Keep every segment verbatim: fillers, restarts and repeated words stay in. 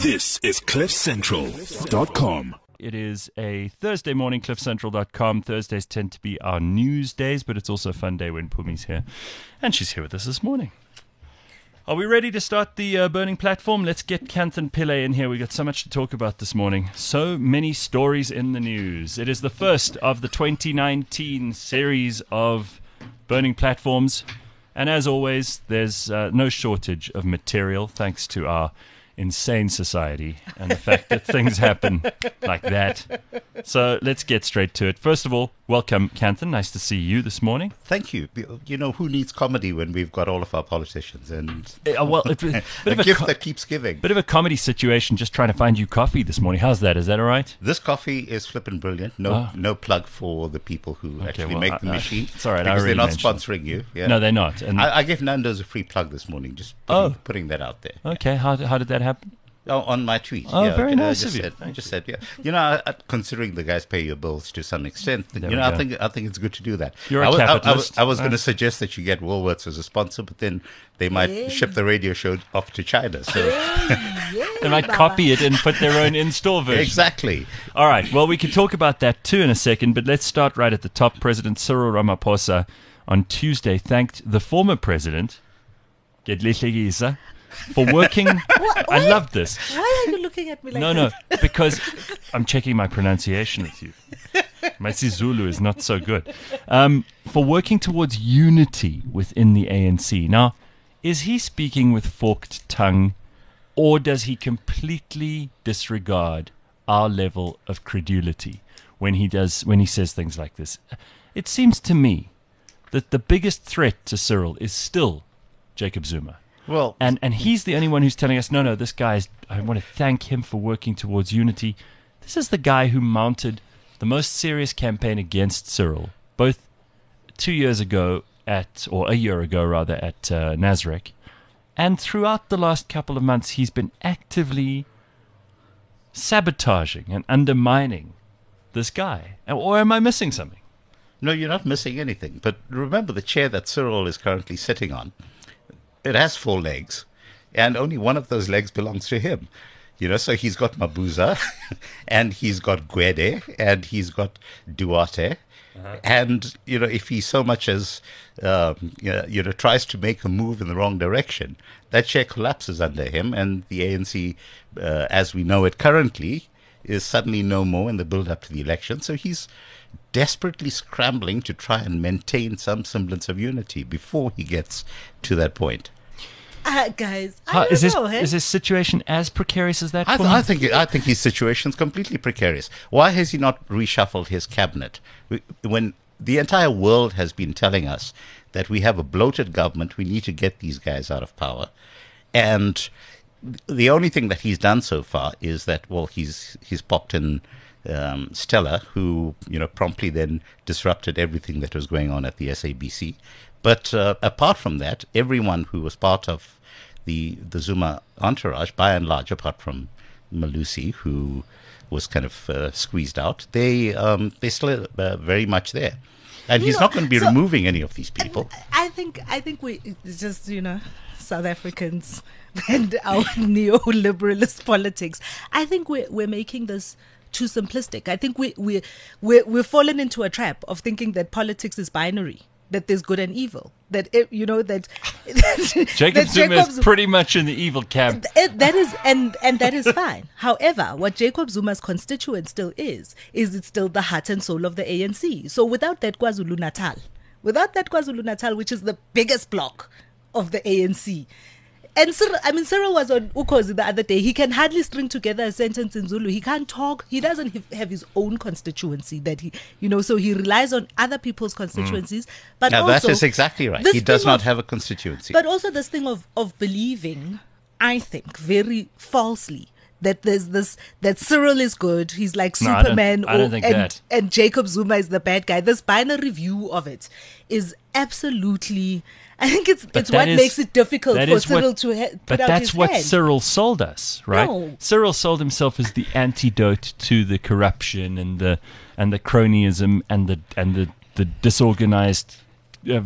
This is cliff central dot com. It is a Thursday morning, cliff central dot com. Thursdays tend to be our news days, but it's also a fun day when Pumi's here. And she's here with us this morning. Are we ready to start the uh, burning platform? Let's get Kanthan Pillay in here. We've got so much to talk about this morning. So many stories in the news. It is the first of the twenty nineteen series of burning platforms. And as always, there's uh, no shortage of material thanks to our insane society and the fact that things happen like that. So let's get straight to it. First of all, welcome, Kanthan. Nice to see you this morning. Thank you. You know, who needs comedy when we've got all of our politicians and uh, well, it, bit a of a gift co- that keeps giving. Bit of a comedy situation, just trying to find you coffee this morning. How's that? Is that all right? This coffee is flippin' brilliant. No oh. no plug for the people who okay, actually well, make I, the I, machine. It's all right. Because I they're not mentioned. sponsoring you. Yeah. No, they're not. And I, I gave Nando's a free plug this morning, just putting, oh. putting that out there. Okay, how, how did that happen? Oh, on my tweet. Oh, yeah, very I nice just of you. Said, I Thank just you. said, yeah. You know, I, I, considering the guys pay your bills to some extent, There you we know, I go. think I think it's good to do that. You're a I was, I- I, was, capitalist. I was Uh. going to suggest that you get Woolworths as a sponsor, but then they might Yeah. ship the radio show off to China. So They might copy it and put their own in-store version. exactly. All right. Well, we can talk about that too in a second, but let's start right at the top. President Cyril Ramaphosa on Tuesday thanked the former president, Gedlehlekisa, for working. I love this. Why are you looking at me like No, no, that? because I'm checking my pronunciation with you. My Zulu is not so good. Um, for working towards unity within the A N C. Now, is he speaking with forked tongue, or does he completely disregard our level of credulity when he does when he says things like this? It seems to me that the biggest threat to Cyril is still Jacob Zuma. Well, And and he's the only one who's telling us, no, no, this guy is, I want to thank him for working towards unity. This is the guy who mounted the most serious campaign against Cyril, both two years ago at, or a year ago rather, at uh, Nasrec. And throughout the last couple of months, he's been actively sabotaging and undermining this guy. Or am I missing something? no, you're not missing anything. But remember the chair that Cyril is currently sitting on. It has four legs, and only one of those legs belongs to him. You know, so he's got Mabuza, and he's got Gwede, and he's got Duarte. Uh-huh. And, you know, if he so much as, um, you know, you know, tries to make a move in the wrong direction, that chair collapses under him, and the A N C, uh, as we know it currently, is suddenly no more in the build-up to the election. So he's desperately scrambling to try and maintain some semblance of unity before he gets to that point. Uh, guys, I How, don't is this know. eh? is this situation as precarious as that? I, for th- him? I think I think his situation is completely precarious. Why has he not reshuffled his cabinet We- when the entire world has been telling us that we have a bloated government? We need to get these guys out of power, and the only thing that he's done so far is that well, he's he's popped in um, Stella, who you know promptly then disrupted everything that was going on at the S A B C. But uh, apart from that, everyone who was part of the the Zuma entourage, by and large, apart from Malusi, who was kind of uh, squeezed out, they um, they're still uh, very much there, and You he's know, not going to be so- removing any of these people. I think I think we it's just you know South Africans and our neoliberalist politics. I think we're we're making this too simplistic. I think we we we we've fallen into a trap of thinking that politics is binary. That there's good and evil. That it, you know that, Jacob that Zuma Jacob's- is pretty much in the evil camp. It, that is and and that is fine. However, what Jacob Zuma's constituent still is is it's still the heart and soul of the A N C. So without that KwaZulu Natal, without that KwaZulu Natal, which is the biggest block of the A N C. And Cyril, I mean, Cyril was on Ukozi the other day. He can hardly string together a sentence in Zulu. He can't talk. He doesn't have- have his own constituency that he, you know, so he relies on other people's constituencies. But Now, also, that is exactly right. this He does thing not of- have a constituency. But also this thing of, of believing, I think, very falsely, that there's this, that Cyril is good, he's like No, I don't- Superman, I don't think and, that. and Jacob Zuma is the bad guy. This binary view of it is absolutely, I think it's But it's that what is- makes it difficult that for is Cyril what- to ha- put But out that's his what hand. Cyril sold us, right? No. Cyril sold himself as the antidote to the corruption and the and the cronyism and the and the, the disorganized uh,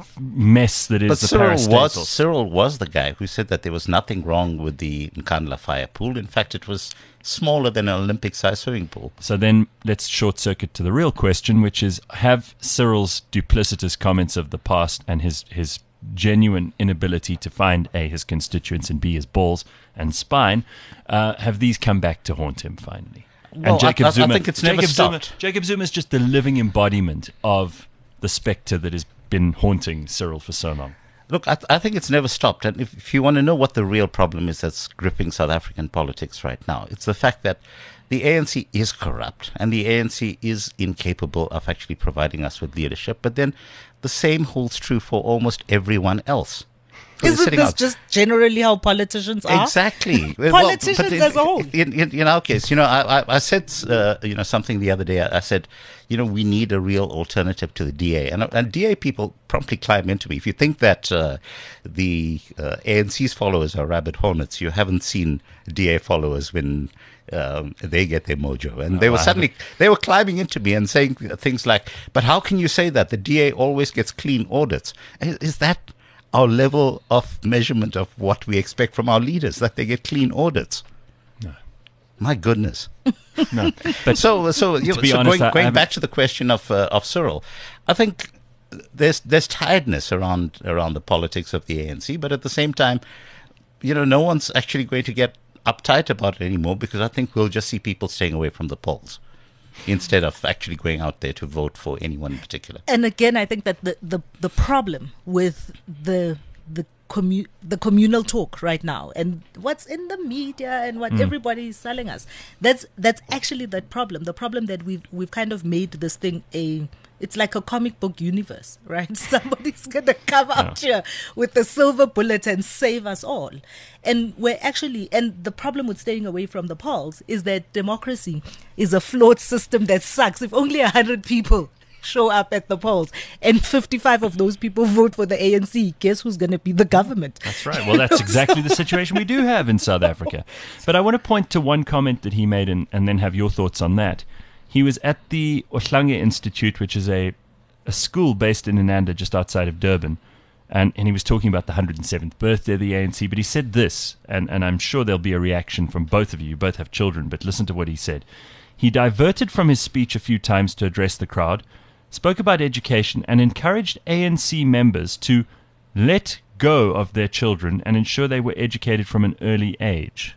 mess that is But the Cyril parastatals. was Cyril was the guy who said that there was nothing wrong with the Nkandla fire pool. In fact, it was smaller than an Olympic-sized swimming pool. So then let's short circuit to the real question, which is, have Cyril's duplicitous comments of the past and his, his genuine inability to find A, his constituents, and B, his balls and spine, uh, have these come back to haunt him finally? Well, I- I- I think it's never Jacob Zuma, stopped. Jacob Zuma is just the living embodiment of the spectre that has been haunting Cyril for so long. Look, I, th- I think it's never stopped. And if, if you want to know what the real problem is that's gripping South African politics right now, it's the fact that the A N C is corrupt and the A N C is incapable of actually providing us with leadership. But then the same holds true for almost everyone else. who is Isn't sitting this out. just generally how politicians are? Exactly. Well, Politicians but in, as a whole. In, in, in our case, you know, I, I, I said, uh, you know, something the other day. I, I said, you know, we need a real alternative to the D A. And, and D A people promptly climb into me. If you think that uh, the uh, A N C's followers are rabid hornets, you haven't seen D A followers when um, they get their mojo. And they were suddenly, they were climbing into me and saying things like, but how can you say that? The D A always gets clean audits. Is, is that our level of measurement of what we expect from our leaders, that they get clean audits? No. My goodness. No. But So, so, you, to be so honest, I- going, going I back to the question of uh, of Cyril, I think there's there's tiredness around around the politics of the A N C, but at the same time, you know, no one's actually going to get uptight about it anymore, because I think we'll just see people staying away from the polls instead of actually going out there to vote for anyone in particular. And again, I think that the, the, the problem with the the commu- the communal talk right now and what's in the media and what everybody is selling us, that's that's actually that problem. The problem that we've we've kind of made this thing a it's like a comic book universe, right? Somebody's gonna come out here with the silver bullet and save us all. And we're actually, and the problem with staying away from the polls is that democracy is a flawed system that sucks. If only a hundred people show up at the polls and fifty-five of those people vote for the A N C, guess who's going to be the government? That's right. Well, that's exactly the situation we do have in South Africa. But I want to point to one comment that he made and, and then have your thoughts on that. He was at the Ohlange Institute, which is a, a school based in Inanda, just outside of Durban. And, and he was talking about the one hundred seventh birthday of the A N C. But he said this, and, and I'm sure there'll be a reaction from both of you. You both have children, but listen to what he said. He diverted from his speech a few times to address the crowd, spoke about education, and encouraged A N C members to let go of their children and ensure they were educated from an early age.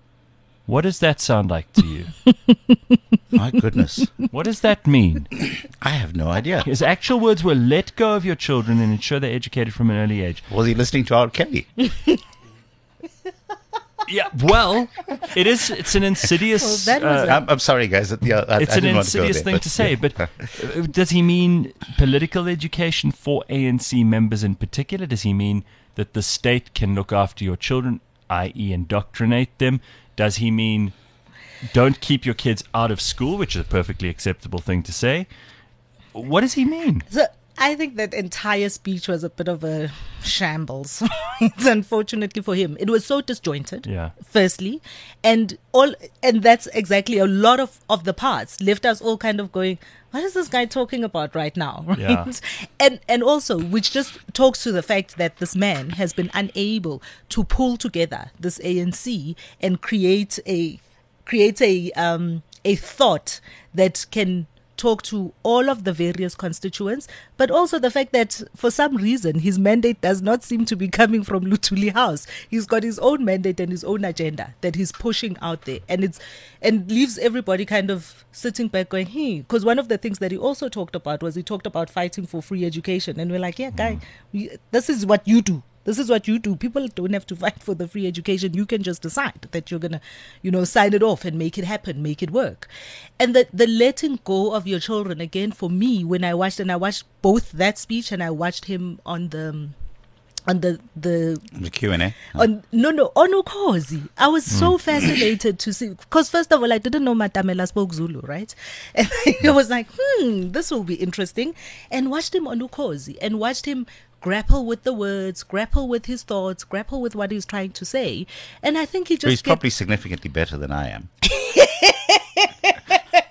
What does that sound like to you? My goodness. What does that mean? I have no idea. His actual words were, let go of your children and ensure they're educated from an early age. Was he listening to R. Kelly? Yeah, well, it is. It's an insidious... Well, that was uh, I'm, I'm sorry, guys. Yeah, I, It's I an didn't want to go insidious there, thing but- to say, but uh, does he mean political education for A N C members in particular? Does he mean that the state can look after your children, that is indoctrinate them? Does he mean don't keep your kids out of school, which is a perfectly acceptable thing to say? What does he mean? So I think that entire speech was a bit of a shambles. It's unfortunately for him. It was so disjointed. Yeah. Firstly, and all, and that's exactly a lot of, of the parts left us all kind of going, what is this guy talking about right now? Right? Yeah. And and also, which just talks to the fact that this man has been unable to pull together this A N C and create a create a um a thought that can talk to all of the various constituents, but also the fact that for some reason his mandate does not seem to be coming from Luthuli House. He's got his own mandate and his own agenda that he's pushing out there, and it's and leaves everybody kind of sitting back going, hey, because one of the things that he also talked about was he talked about fighting for free education, and we're like, yeah, guy, we, this is what you do. This is what you do. People don't have to fight for the free education. You can just decide that you're going to, you know, sign it off and make it happen, make it work. And the, the letting go of your children, again, for me, when I watched, and I watched both that speech and I watched him on the, on the, the, The Q and A. on, no, no, on Ukhozi. I was so fascinated to see, because first of all, I didn't know Matamela spoke Zulu, right? And I was like, hmm, this will be interesting. And watched him on Ukhozi and watched him grapple with the words, grapple with his thoughts, grapple with what he's trying to say. And I think he So just he's kept- probably significantly better than I am.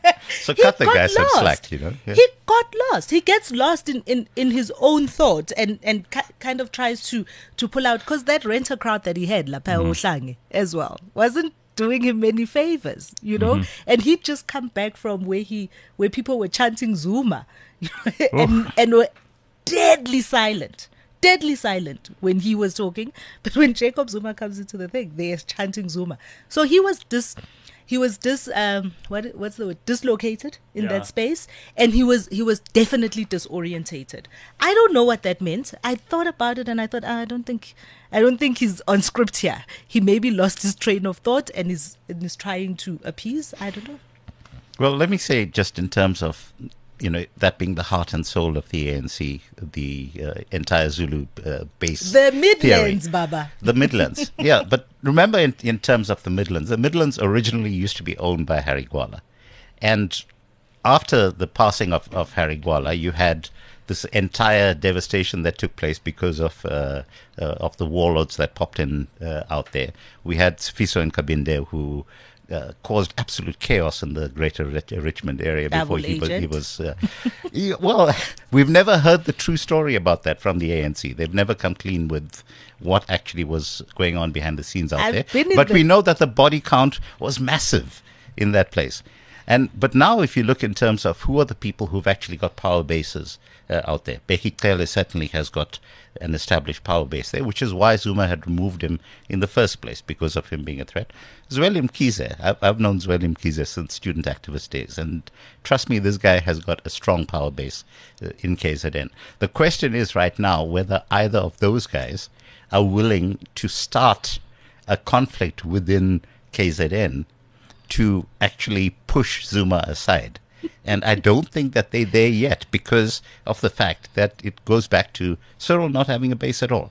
So he cut the got guy some lost. slack, you know. Yeah. He got lost. He gets lost in, in, in his own thought and, and ki- kind of tries to, to pull out. Because that renter crowd that he had, Lapha Ohlange, as well, wasn't doing him many favors, you know. And he'd just come back from where he where people were chanting Zuma, you know, and, and were deadly silent. Deadly silent when he was talking, but when Jacob Zuma comes into the thing, they're chanting Zuma. So he was dis, he was dis, um, what what's the word? Dislocated in Yeah. that space, and he was he was definitely disorientated. I don't know what that meant. I thought about it, and I thought, ah, I don't think, I don't think he's on script here. He maybe lost his train of thought and is and is trying to appease. I don't know. Well, let me say, just in terms of, you know, that being the heart and soul of the A N C, the uh, entire Zulu uh, base. The theory. Midlands, Baba. The Midlands, yeah. But remember, in, in terms of the Midlands, the Midlands originally used to be owned by Harry Gwala. And after the passing of, of Harry Gwala, you had this entire devastation that took place because of uh, uh, of the warlords that popped in uh, out there. We had Sifiso and Kabinde, who uh, caused absolute chaos in the greater Rich- Richmond area before Double he was, he agent. was uh, he- well, we've never heard the true story about that from the A N C. They've never come clean with what actually was going on behind the scenes out I've there. been in But the- we know that the body count was massive in that place. And but now, if you look in terms of who are the people who've actually got power bases uh, out there, Bheki Cele certainly has got an established power base there, which is why Zuma had removed him in the first place, because of him being a threat. Zweli Mkhize, I've, I've known Zweli Mkhize since student activist days, and trust me, this guy has got a strong power base uh, in K Z N. The question is right now whether either of those guys are willing to start a conflict within K Z N to actually push Zuma aside. And I don't think that they're there yet because of the fact that it goes back to Cyril not having a base at all.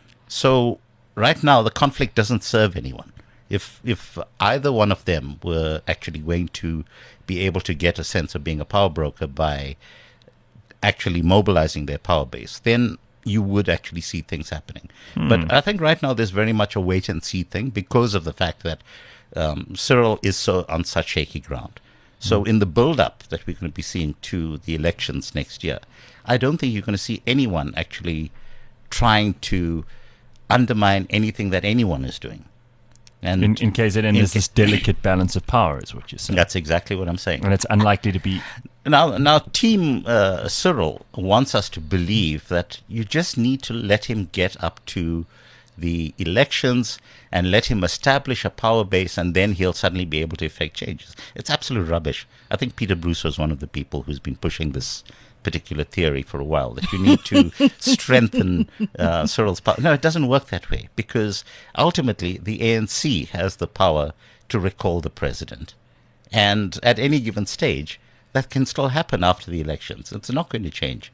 So right now, the conflict doesn't serve anyone. If if either one of them were actually going to be able to get a sense of being a power broker by actually mobilizing their power base, then you would actually see things happening. But I think right now there's very much a wait and see thing because of the fact that um, Cyril is so on such shaky ground. So in the build-up that we're going to be seeing to the elections next year, I don't think you're going to see anyone actually trying to undermine anything that anyone is doing. And In, in K Z N, in there's K- this delicate balance of power, is what you're saying. that's exactly what I'm saying. And it's unlikely to be. Now, now, Team uh, Cyril wants us to believe that you just need to let him get up to the elections and let him establish a power base, and then he'll suddenly be able to effect changes. It's absolute rubbish. I think Peter Bruce was one of the people who's been pushing this particular theory for a while, that you need to strengthen uh, Cyril's power. No, it doesn't work that way, because ultimately the A N C has the power to recall the president. And at any given stage, that can still happen after the elections. It's not going to change.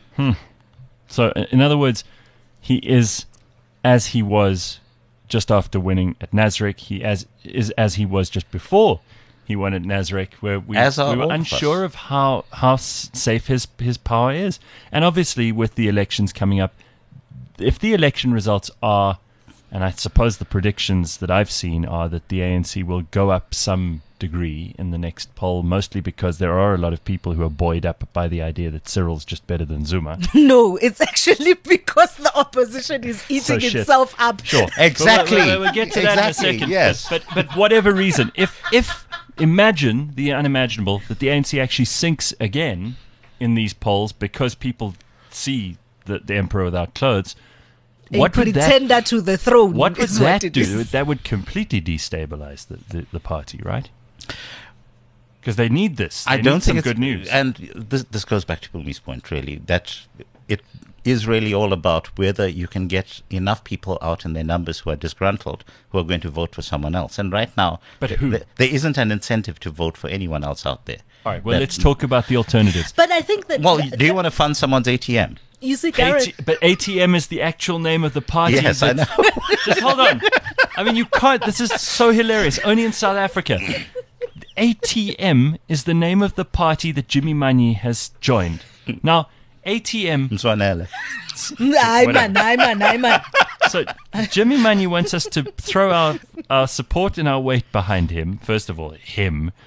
So, uh, in other words, he is as he was just after winning at Nasrec. He as is as he was just before he won at Nasrec, where we, As are we were all of unsure us. of how how s- safe his his power is. And obviously, with the elections coming up, if the election results are, and I suppose the predictions that I've seen are that the A N C will go up some degree in the next poll, mostly because there are a lot of people who are buoyed up by the idea that Cyril's just better than Zuma. No, it's actually because the opposition is eating shit. itself up. Sure, Exactly. We'll, we'll, we'll get to that in a Exactly, second. yes. But but whatever reason, if if imagine the unimaginable that the A N C actually sinks again in these polls because people see the, the emperor without clothes, A what would that pretender to the throne. what would is that it do? is. That would completely destabilize the, the, the party, right? Because they need this. They I need don't some think it's good news. And this this goes back to Pumi's point, really, that it is really all about whether you can get enough people out in their numbers who are disgruntled, who are going to vote for someone else. And right now, But th- who? th- there isn't an incentive to vote for anyone else out there. All right. Well, That- let's talk about the alternatives. But I think that. Well, do you want to fund someone's A T M? You see, Gareth. A T- but A T M is the actual name of the party. Yes, I that- know. Just hold on. I mean, you can't. This is so hilarious. Only in South Africa. A T M is the name of the party that Jimmy Manyi has joined. Now, A T M. Mzwanele. Aye, man, aye, man, aye, man. So, Jimmy Manyi wants us to throw our, our support and our weight behind him. First of all, him.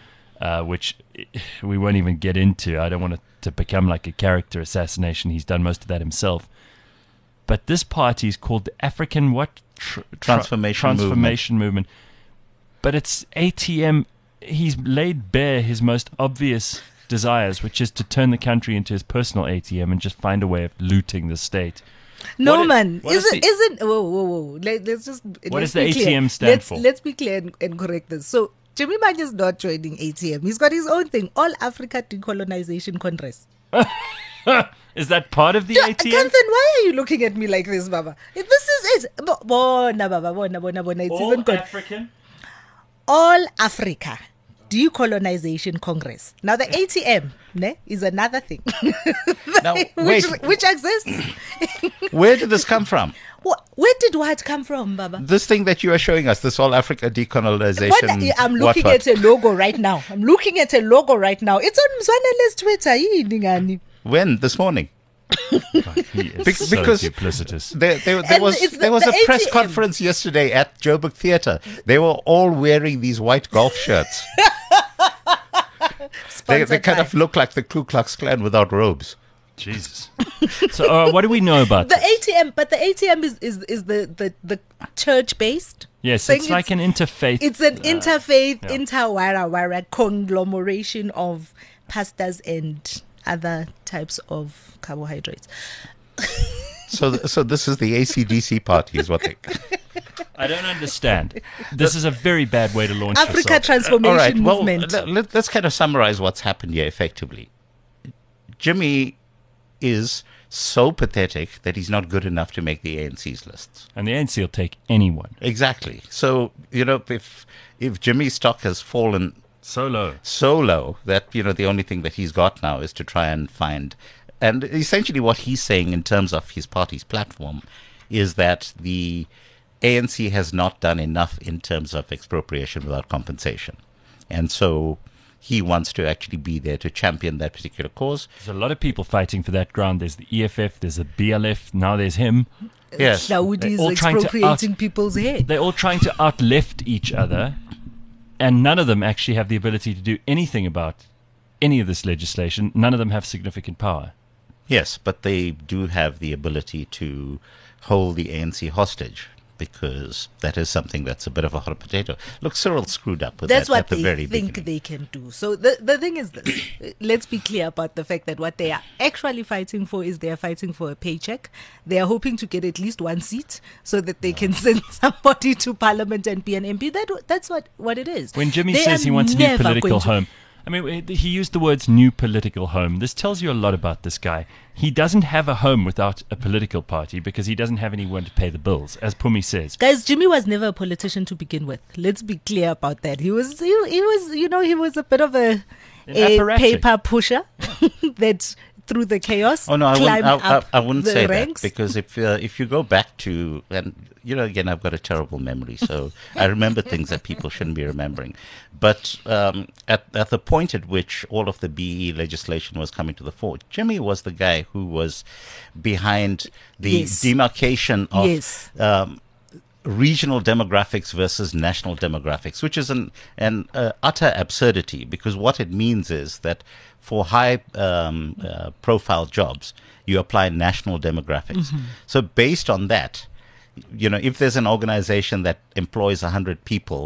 uh, which we won't even get into. I don't want it to become like a character assassination. He's done most of that himself. But this party is called the African what? Tr- Transformation Transformation Movement. But it's A T M. He's laid bare his most obvious desires, which is to turn the country into his personal A T M and just find a way of looting the state. No, What i- man. what is Isn't, the- isn't, whoa, whoa, whoa. Let, let's just. What let's does the be clear. A T M stand let's, for? Let's be clear and, and correct this. So, Jimmy Man is not joining A T M. He's got his own thing, All Africa Decolonization Congress. Is that part of the Ja, A T M? Kanthan, why are you looking at me like this, Baba? This is it. Bo- Bona, Baba, bona, bona, bona. It's even got African? All Africa Decolonization Congress. Now, the A T M ne, is another thing, Now, which, wait, which exists. where did this come from? Wh- Where did what come from, Baba? This thing that you are showing us, this All Africa decolonization. What- I'm looking what, what? at a logo right now. I'm looking at a logo right now. It's on Mzwanele's Twitter. Yini ngani? When? This morning. He is Be- so because- duplicitous. There, there, there And was it's the- there was the a press A T M. conference yesterday at Joburg Theatre. They were all wearing these white golf shirts. they Sponsored they kind by- of look like the Ku Klux Klan without robes. Jesus. So, uh, what do we know about The this? A T M, but the A T M is, is, is the, the, the church based. Yes, thing. it's like an interfaith. It's an interfaith, yeah. inter-wara wara conglomeration of pastas and other types of carbohydrates. So, th- so this is the A C D C party, is what they. I don't understand. This is a very bad way to launch Africa yourself. Transformation All right. Well, Movement. let, let, let's kind of summarize what's happened here effectively. Jimmy is so pathetic that he's not good enough to make the A N C's lists. And the A N C will take anyone. Exactly. So, you know, if if Jimmy's stock has fallen So low. so low that, you know, the only thing that he's got now is to try and find. And essentially what he's saying in terms of his party's platform is that the A N C has not done enough in terms of expropriation without compensation. And so he wants to actually be there to champion that particular cause. There's a lot of people fighting for that ground. There's the E F F, there's the B L F, now there's him. Yes. Saudi is They're all trying to expropriating out- people's hair. They're all trying to outlift each other, and none of them actually have the ability to do anything about any of this legislation. None of them have significant power. Yes, but they do have the ability to hold the A N C hostage, because that is something that's a bit of a hot potato. Look, Cyril screwed up with That's that what at the they very think beginning. they can do. So the the thing is this. Let's be clear about the fact that what they are actually fighting for is they are fighting for a paycheck. They are hoping to get at least one seat so that they can send somebody to parliament and be an M P. That that's what, what it is. When Jimmy They says are he wants a new never political going to- home, I mean, he used the words new political home. This tells you a lot about this guy. He doesn't have a home without a political party because he doesn't have anyone to pay the bills, as Pumi says. Guys, Jimmy was never a politician to begin with. Let's be clear about that. He was, he, he was, you know, he was a bit of a, An a apparatchik. paper pusher that through the chaos Oh no, I wouldn't, climbed I, I, up I wouldn't the say ranks. that, because if uh, if you go back to, and you know, again, I've got a terrible memory, so I remember things that people shouldn't be remembering. But um, at at the point at which all of the B E legislation was coming to the fore, Jimmy was the guy who was behind the Yes. demarcation of Yes. um, regional demographics versus national demographics, which is an an uh, utter absurdity, because what it means is that for high um, uh, profile jobs, you apply national demographics. So based on that, you know, if there's an organization that employs one hundred people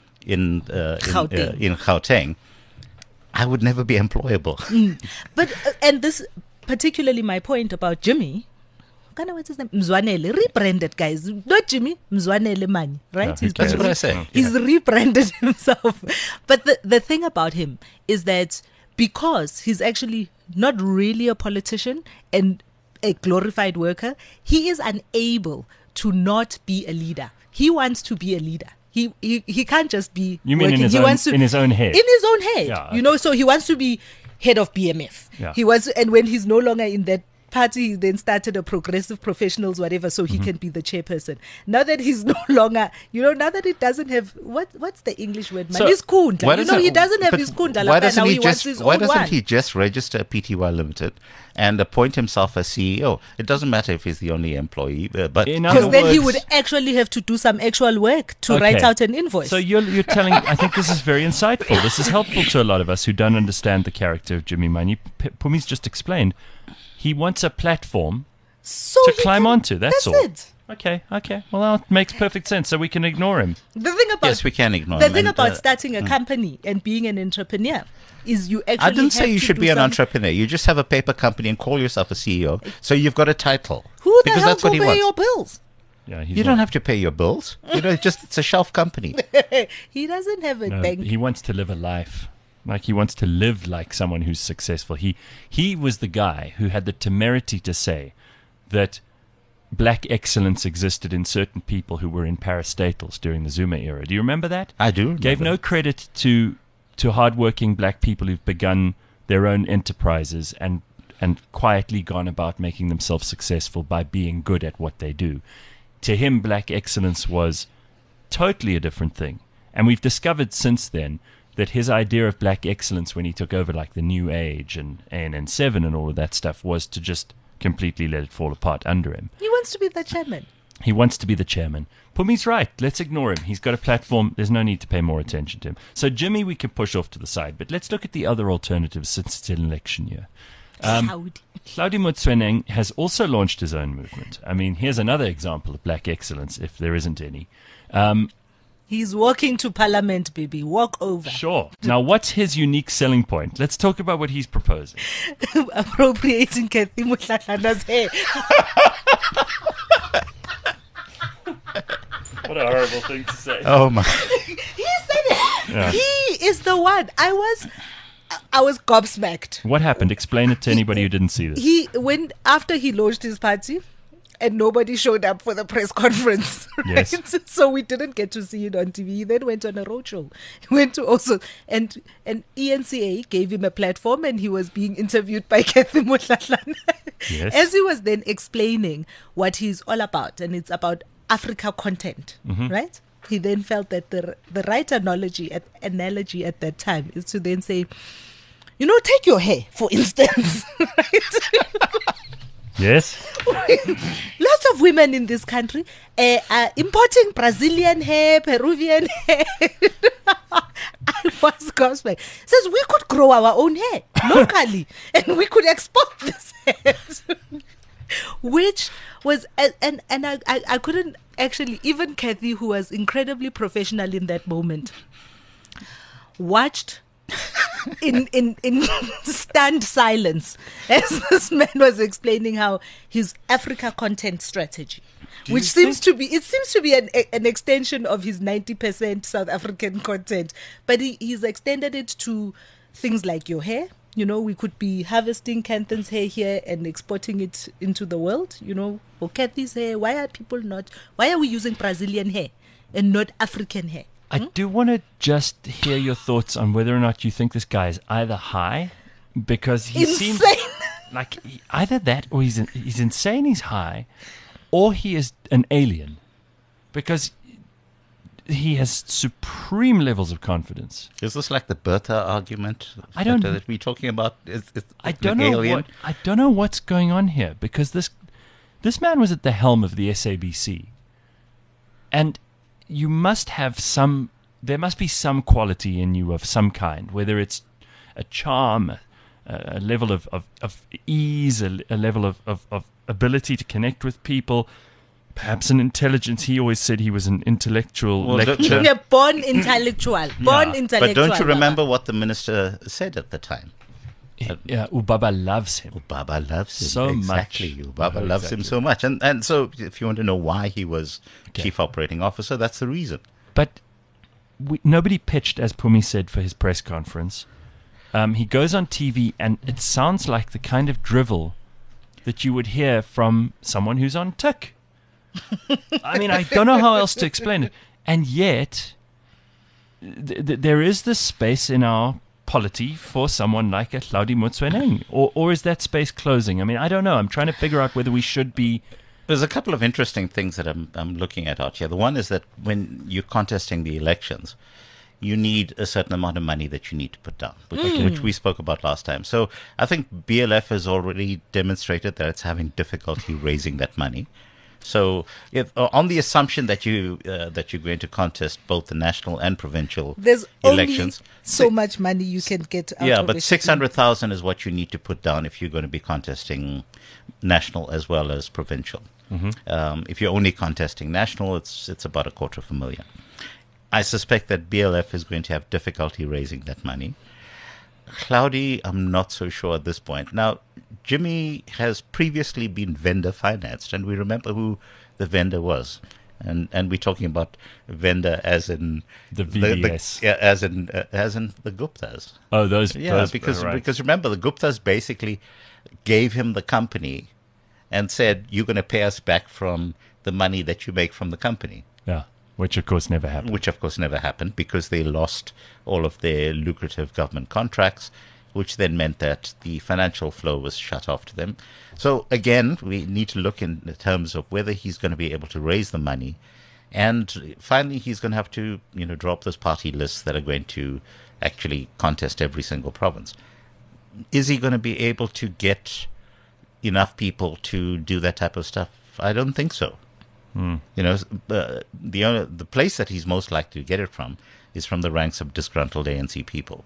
in uh, in, uh, Gauteng. in Gauteng, I would never be employable. But uh, and this particularly my point about Jimmy. Kana what's his name? Mzwanele, rebranded, guys. Not Jimmy, Mzwanele Mani, right? Yeah, who He's cares? That's what I said. He's rebranded himself. But the, the thing about him is that because he's actually not really a politician and a glorified worker, he is unable to not be a leader. He wants to be a leader. He he, he can't just be You mean in working. his he own- wants to, in his own head? In his own head. Yeah. You know, so he wants to be head of B M F. Yeah. He was, and when he's no longer in that party, he then started a progressive professionals, whatever, so he Mm-hmm. can be the chairperson. Now that he's no longer, you know, now that he doesn't have, what what's the English word, man? So, His kunda. Why You know, he doesn't have but his kunda. Why Like that. doesn't Now he he wants just his Why own doesn't one. he just register P T Y Limited and appoint himself as C E O? It doesn't matter if he's the only employee, uh, but In Because other then he words- would actually have to do some actual work to write Okay. out an invoice. So you're you're telling. I think this is very insightful. This is helpful to a lot of us who don't understand the character of Jimmy Manyi. P- Pumi's just explained. He wants a platform So to he climb can- onto. That's, That's all. it. Okay. Okay. Well, that makes perfect sense. So we can ignore him. The thing about yes, we can ignore the him. thing And, about uh, starting a company and being an entrepreneur is you actually. I didn't say have you to should do be an some- entrepreneur. You just have a paper company and call yourself a C E O. So you've got a title. Who the because hell that's what will he pay wants. your bills? Yeah. He's You not- don't have to pay your bills. You know, it's just it's a shelf company. He doesn't have a No, bank. he wants to live a life. Like he wants to live like someone who's successful. He he was the guy who had the temerity to say that black excellence existed in certain people who were in parastatals during the Zuma era. Do you remember that? I do. Gave no remember. credit to to hardworking black people who've begun their own enterprises and and quietly gone about making themselves successful by being good at what they do. To him, black excellence was totally a different thing. And we've discovered since then that his idea of black excellence when he took over like the New Age and A N N seven and all of that stuff was to just completely let it fall apart under him. He wants to be the chairman. He wants to be the chairman. Pumi's right. Let's ignore him. He's got a platform. There's no need to pay more attention to him. So Jimmy we can push off to the side, but let's look at the other alternatives since it's an election year. Um, Cloud. Claudio Motsoeneng has also launched his own movement. I mean, here's another example of black excellence, if there isn't any. Um, He's walking to Parliament, baby. Walk over. sure. Now, what's his unique selling point? Let's talk about what he's proposing. Appropriating Kathy Motlatlana's hair. What a horrible thing to say. Oh my! He said it. Yeah. He is the one. I was, I was gobsmacked. What happened? Explain it to anybody who didn't see this. He when after he launched his party, and nobody showed up for the press conference. Right? Yes. So we didn't get to see it on T V. He then went on a roadshow. He went to also and and E N C A gave him a platform, and he was being interviewed by Kathy Motlatlana. Yes. As he was then explaining what he's all about, and it's about Africa content, Mm-hmm. right? He then felt that the the right analogy at analogy at that time is to then say, you know, take your hair for instance. Right? Yes? Lots of women in this country uh, are importing Brazilian hair, Peruvian hair. I was gobsmacked. Says we could grow our own hair locally and we could export this hair. Which was, and and, and I, I, I couldn't actually, even Kathy, who was incredibly professional in that moment, watched in in in stunned silence as this man was explaining how his Africa content strategy, which you seems to be it seems to be an an extension of his ninety percent South African content, but he, he's extended it to things like your hair. You know, we could be harvesting Kanthan's hair here and exporting it into the world. You know, or Kathy's hair. Why are people not? Why are we using Brazilian hair and not African hair? I do want to just hear your thoughts on whether or not you think this guy is either high, because he seems Insane. like he, either that or he's he's insane, he's high, or he is an alien, because he has supreme levels of confidence. Is this like the Bertha argument? I don't- that, that we're talking about. Is, is I an don't know alien? what I don't know what's going on here, because this this man was at the helm of the S A B C, and you must have some. There must be some quality in you of some kind, whether it's a charm, a, a level of, of, of ease, a, a level of, of, of ability to connect with people, perhaps an intelligence. He always said he was an intellectual Well, the- lecturer. We're born intellectual. Born Yeah. intellectual. But don't you Baba. remember what the minister said at the time? Yeah, Ubaba loves him. Baba loves him So exactly. much. Baba Oh, loves exactly. him so much, and and so if you want to know why he was Okay. chief operating officer, that's the reason. But we, nobody pitched, as Pumi said, for his press conference. Um, he goes on T V, and it sounds like the kind of drivel that you would hear from someone who's on tick. I mean, I don't know how else to explain it. And yet, th- th- there is this space in our polity for someone like a Hlaudi Motsoeneng? Or, or is that space closing? I mean, I don't know. I'm trying to figure out whether we should be... There's a couple of interesting things that I'm, I'm looking at out here. The one is that when you're contesting the elections, you need a certain amount of money that you need to put down, which, Mm. which we spoke about last time. So I think B L F has already demonstrated that it's having difficulty raising that money. So if, uh, on the assumption that you uh, that you're going to contest both the national and provincial There's elections, only so much money you can get out yeah, of but it. six hundred thousand is what you need to put down if you're going to be contesting national as well as provincial. Um, if you're only contesting national, it's it's about a quarter of a million. I suspect that B L F is going to have difficulty raising that money. Hlaudi, I'm not so sure at this point. Now, Jimmy has previously been vendor financed, and we remember who the vendor was. And and we're talking about vendor as in The V B S. yeah, as in uh, as in the Guptas. Oh, those... Yeah, those, because right. because remember, the Guptas basically gave him the company and said, you're going to pay us back from the money that you make from the company, Yeah, which of course never happened. which of course never happened because they lost all of their lucrative government contracts, which then meant that the financial flow was shut off to them. So again, we need to look in terms of whether he's going to be able to raise the money. And finally, he's going to have to, you know, draw up those party lists that are going to actually contest every single province. Is he going to be able to get enough people to do that type of stuff? I don't think so. You know, uh, the only, the place that he's most likely to get it from is from the ranks of disgruntled A N C people.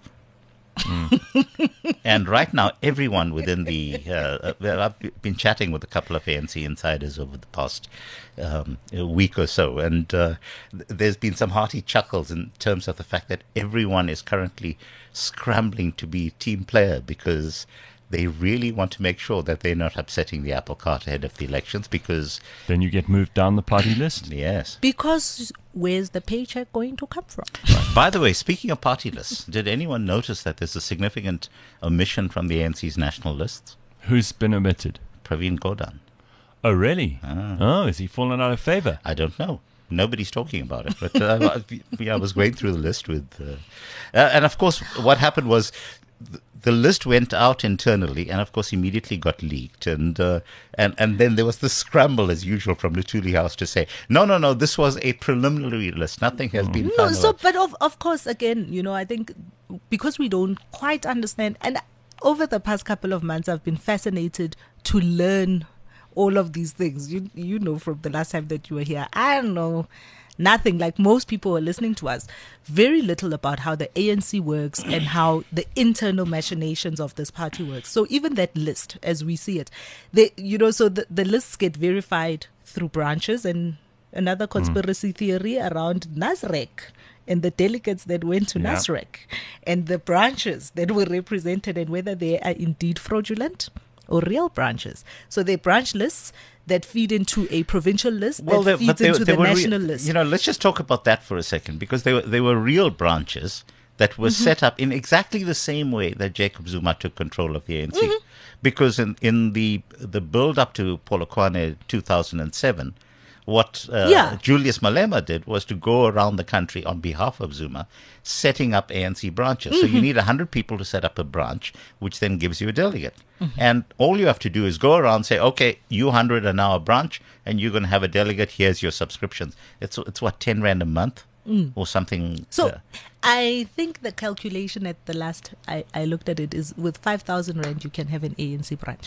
And right now, everyone within the uh, uh, I've been chatting with a couple of A N C insiders over the past um, week or so, and uh, th- there's been some hearty chuckles in terms of the fact that everyone is currently scrambling to be team player because they really want to make sure that they're not upsetting the apple cart ahead of the elections. Because Then you get moved down the party list. yes. Because where's the paycheck going to come from? By the way, speaking of party lists, did anyone notice that there's a significant omission from the A N C's national lists? Who's been omitted? Praveen Gordhan. Oh, really? Ah. Oh, is he fallen out of favor? I don't know. Nobody's talking about it. But uh, I, I was going through the list with... Uh, uh, and of course, what happened was th- the list went out internally and, of course, immediately got leaked. And uh, and, and then there was the scramble, as usual, from Luthuli House to say, no, no, no, this was a preliminary list. Nothing has been No, finalized. so but of of course, again, you know, I think because we don't quite understand, and over the past couple of months, I've been fascinated to learn all of these things. You you know, from the last time that you were here, I don't know nothing. Like most people who are listening to us, very little about how the A N C works and how the internal machinations of this party works. So even that list, as we see it, they you know, so the, the lists get verified through branches, and another conspiracy theory around NASREC and the delegates that went to Yeah. NASREC and the branches that were represented and whether they are indeed fraudulent or real branches. So they're branch lists that feed into a provincial list that they- feeds into the were re- national list. You know, let's just talk about that for a second, because they were they were real branches that were Mm-hmm. set up in exactly the same way that Jacob Zuma took control of the A N C. Mm-hmm. Because in in the the build up to Polokwane two thousand seven, what uh, Yeah. Julius Malema did was to go around the country on behalf of Zuma, setting up A N C branches. So Mm-hmm. you need one hundred people to set up a branch, which then gives you a delegate. Mm-hmm. And all you have to do is go around and say, okay, you one hundred are now a branch, and you're going to have a delegate. Here's your subscriptions. It's, it's what, ten rand a month? Or something. So uh, I think the calculation at the last I, I looked at it is with five thousand rand you can have an A N C branch.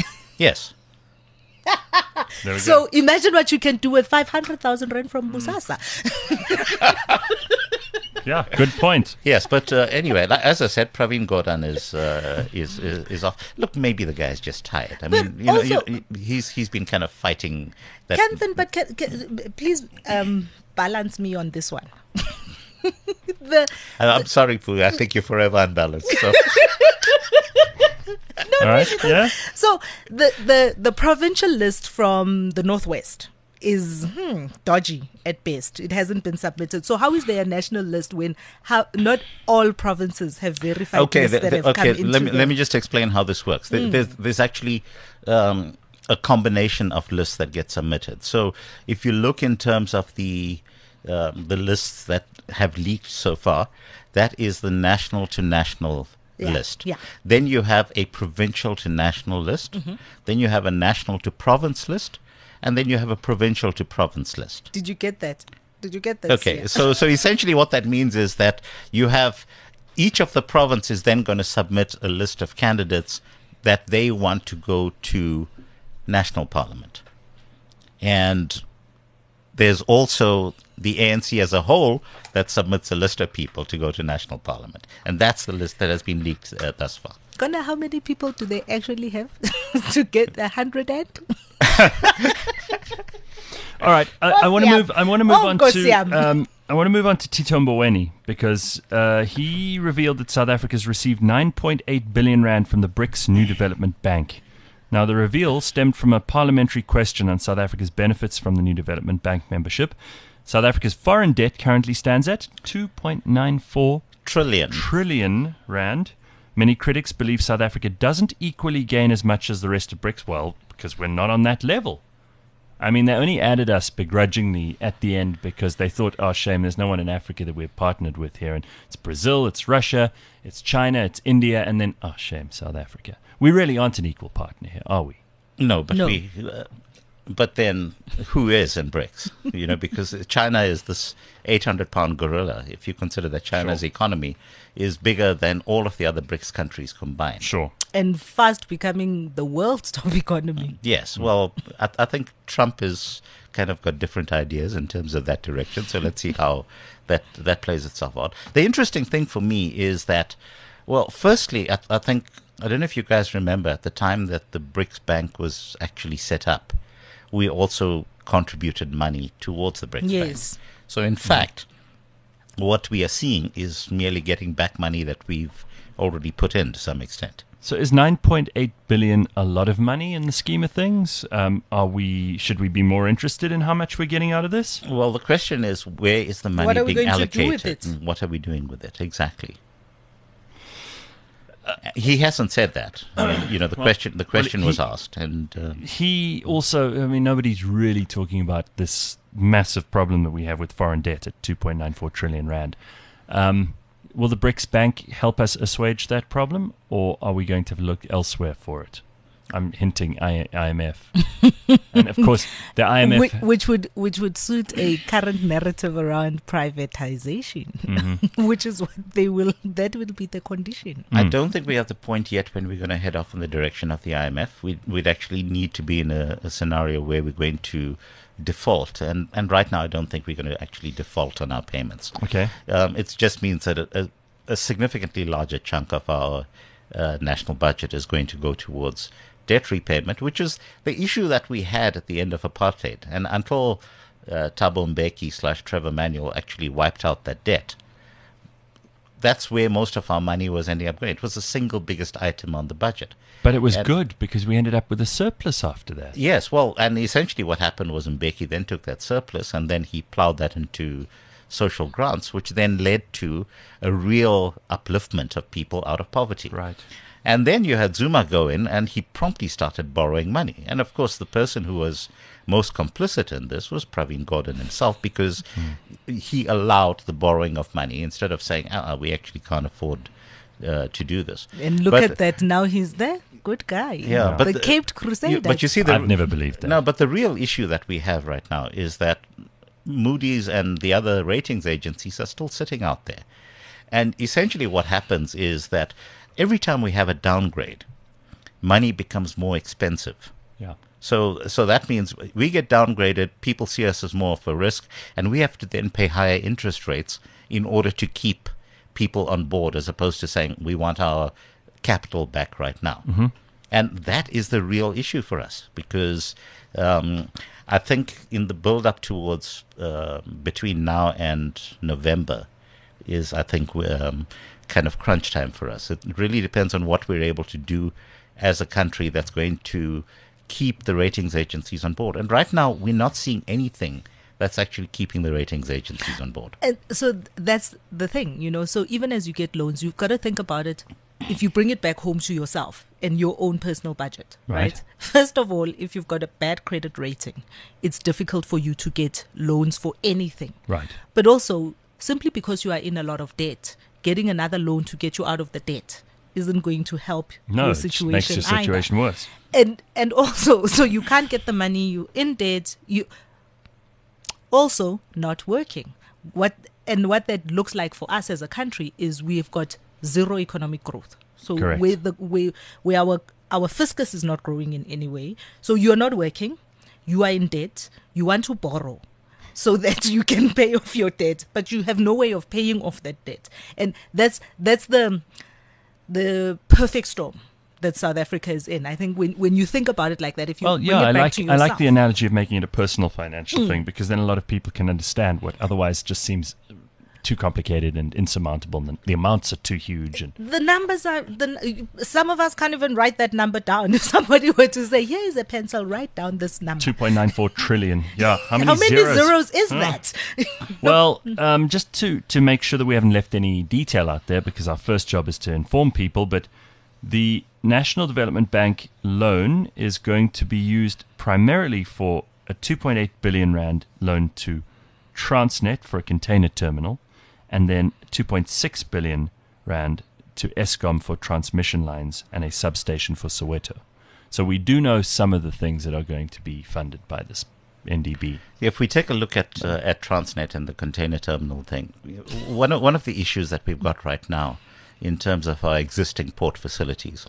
yes. There we So imagine what you can do with five hundred thousand rand from Busasa. go. Yeah, good point. Yes, but uh, anyway, like, as I said, Praveen Gordhan is, uh, is is is off. Look, maybe the guy's just tired. I mean, you know, also- you, he's he's been kind of fighting that. Kenthan, but can, can, please um, balance me on this one. the, I- I'm sorry, Pooh. I think you're forever unbalanced. So. All right, yeah. so the, the, the provincial list from the Northwest is hmm, dodgy at best. It hasn't been submitted. So how is there a national list when how not all provinces have verified Okay, lists the- that the- have okay. come into Let me the- let me just explain how this works. There, There's there's actually um, a combination of lists that get submitted. So if you look in terms of the um, the lists that have leaked so far, that is the national to national Yeah, list. yeah. Then you have a provincial to national list. Mm-hmm. Then you have a national to province list. And then you have a provincial to province list. Did you get that? Did you get that? Okay, Sia? so so essentially what that means is that you have each of the provinces then going to submit a list of candidates that they want to go to national parliament. And there's also the A N C as a whole that submits a list of people to go to national parliament. And that's the list that has been leaked uh, thus far. Kona, how many people do they actually have to get a hundred and? All right, I, I want to Nkosi move. yami. I want to move Oh, on Nkosi to. yami. Um, I want to move on to Tito Mboweni because uh, he revealed that South Africa's received nine point eight billion rand from the BRICS New Development Bank. Now, the reveal stemmed from a parliamentary question on South Africa's benefits from the New Development Bank membership. South Africa's foreign debt currently stands at two point nine four Trillion. trillion rand. Many critics believe South Africa doesn't equally gain as much as the rest of BRICS. Well, because we're not on that level. I mean, they only added us begrudgingly at the end because they thought, oh, shame, there's no one in Africa that we're partnered with here. And it's Brazil, it's Russia, it's China, it's India, and then, oh, shame, South Africa. We really aren't an equal partner here, are we? No, but No. we. Uh, but then, who is in BRICS? You know, because China is this eight hundred pound gorilla. If you consider that China's Sure. economy is bigger than all of the other BRICS countries combined. Sure. And fast becoming the world's top economy. Yes. Well, I, I think Trump has kind of got different ideas in terms of that direction. So let's see how that that plays itself out. The interesting thing for me is that, well, firstly, I, I think I don't know if you guys remember at the time that the BRICS Bank was actually set up, we also contributed money towards the BRICS Bank. Yes. So in fact, what we are seeing is merely getting back money that we've already put in to some extent. So is nine point eight billion a lot of money in the scheme of things? Um, are we? Should we be more interested in how much we're getting out of this? Well, the question is, where is the money What are we being going to allocated? do with it? And what are we doing with it? Exactly. He hasn't said that. I mean, you know, the question the question he- was asked, and uh, He also, I mean, nobody's really talking about this massive problem that we have with foreign debt at two point nine four trillion rand. Um, will the BRICS Bank help us assuage that problem, or are we going to look elsewhere for it? I'm hinting I- IMF, and of course the I M F. Which, which would which would suit a current narrative around privatization, Mm-hmm. which is what they will. That will be the condition. I don't think we have the point yet when we're going to head off in the direction of the I M F. We'd, we'd actually need to be in a, a scenario where we're going to default, and, and right now I don't think we're going to actually default on our payments. Okay. Um, it just means that a, a, a significantly larger chunk of our uh, national budget is going to go towards debt repayment, which is the issue that we had at the end of apartheid. And until uh, Thabo Mbeki slash Trevor Manuel actually wiped out that debt, that's where most of our money was ending up going. It was the single biggest item on the budget. But it was And- good because we ended up with a surplus after that. Yes, well, and essentially what happened was Mbeki then took that surplus and then he plowed that into social grants, which then led to a real upliftment of people out of poverty. Right. And then you had Zuma go in and he promptly started borrowing money. And of course, the person who was most complicit in this was Pravin Gordhan himself, because he allowed the borrowing of money instead of saying, uh-uh, we actually can't afford uh, to do this. And look But- at that. Now he's there. Good guy. Yeah, but the, the- Caped Crusader. You- but you see, the, I've never believed that. No, but the real issue that we have right now is that Moody's and the other ratings agencies are still sitting out there. And essentially what happens is that every time we have a downgrade, money becomes more expensive. Yeah. So so that means we get downgraded, people see us as more of a risk, and we have to then pay higher interest rates in order to keep people on board, as opposed to saying we want our capital back right now. Mm-hmm. And that is the real issue for us, because um, I think in the build-up towards uh, between now and November is, I think, um, kind of crunch time for us. It really depends on what we're able to do as a country that's going to keep the ratings agencies on board. And right now, we're not seeing anything that's actually keeping the ratings agencies on board. And so th- that's the thing, you know. So even as you get loans, you've got to think about it if you bring it back home to yourself and your own personal budget, Right. right? First of all, if you've got a bad credit rating, it's difficult for you to get loans for anything. Right. But also, simply because you are in a lot of debt, getting another loan to get you out of the debt isn't going to help No, your it just situation makes your situation either. worse. And and also, so you can't get the money, you in debt, you also not working. What and what that looks like for us as a country is we've got zero economic growth. So Correct. where the where, where our our fiscus is not growing in any way. So you're not working, you are in debt, you want to borrow so that you can pay off your debt, but you have no way of paying off that debt. And that's that's the the perfect storm that South Africa is in. I think when when you think about it like that, if you Well, bring yeah, it I back like to I like the yourself- analogy of making it a personal financial thing, because then a lot of people can understand what otherwise just seems too complicated and insurmountable, and the amounts are too huge. And the numbers are the some of us can't even write that number down. If somebody were to say, "Here is a pencil, write down this number." two point nine four trillion. Yeah, how many How many zeros? zeros, is Huh. that? Well, um, just to, to make sure that we haven't left any detail out there, because our first job is to inform people, but the National Development Bank loan is going to be used primarily for a two point eight billion rand loan to Transnet for a container terminal, and then two point six billion rand to Eskom for transmission lines and a substation for Soweto. So we do know some of the things that are going to be funded by this N D B. If we take a look at uh, at Transnet and the container terminal thing, one of, one of the issues that we've got right now in terms of our existing port facilities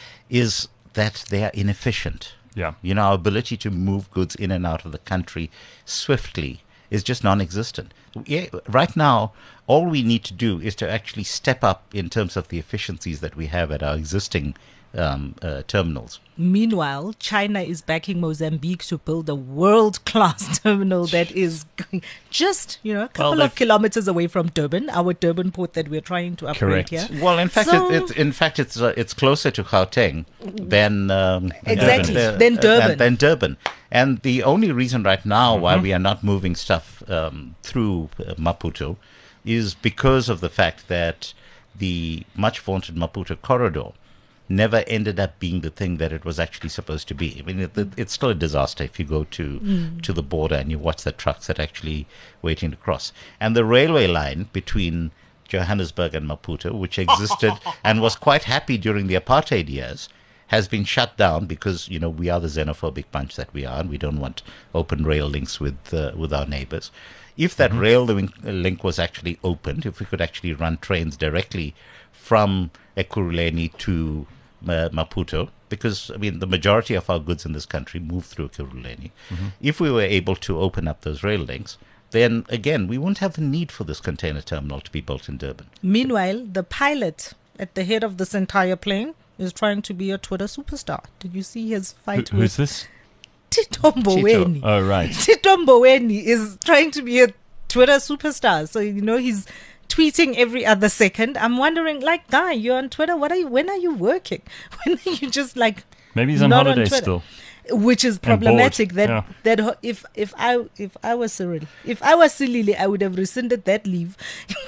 is that they are inefficient. Yeah. You know, our ability to move goods in and out of the country swiftly is just non-existent. Yeah, right now, all we need to do is to actually step up in terms of the efficiencies that we have at our existing um, uh, terminals. Meanwhile, China is backing Mozambique to build a world-class terminal that is going just, you know, a couple Well, of kilometers away from Durban, our Durban port that we're trying to upgrade Correct. here. Well, in fact, So- it, it, in fact, it's uh, it's closer to Gauteng than um, Exactly, than, than uh, Durban. Than, than Durban. And the only reason right now Mm-hmm. why we are not moving stuff um, through uh, Maputo is because of the fact that the much vaunted Maputo corridor never ended up being the thing that it was actually supposed to be. I mean, it, it, it's still a disaster if you go to Mm. to the border and you watch the trucks that are actually waiting to cross. And the railway line between Johannesburg and Maputo, which existed and was quite happy during the apartheid years, has been shut down because, you know, we are the xenophobic bunch that we are, and we don't want open rail links with uh, with our neighbors. If that rail link, link was actually opened, if we could actually run trains directly from Ekurhuleni to uh, Maputo, because, I mean, the majority of our goods in this country move through Ekurhuleni. If we were able to open up those rail links, then, again, we wouldn't have the need for this container terminal to be built in Durban. Meanwhile, the pilot at the head of this entire plane is trying to be a Twitter superstar. Did you see his Who, fight who's with this? Tito Mboweni? Oh, right. Tito Mboweni is trying to be a Twitter superstar. So, you know, he's tweeting every other second. I'm wondering, like, guy, you're on Twitter. What are you? When are you working? When are you just like Maybe he's on not holiday Twitter? still. Which is And bored, problematic. That yeah. that ho- if if I if I was Cyril, if I was Silili, I would have rescinded that leave.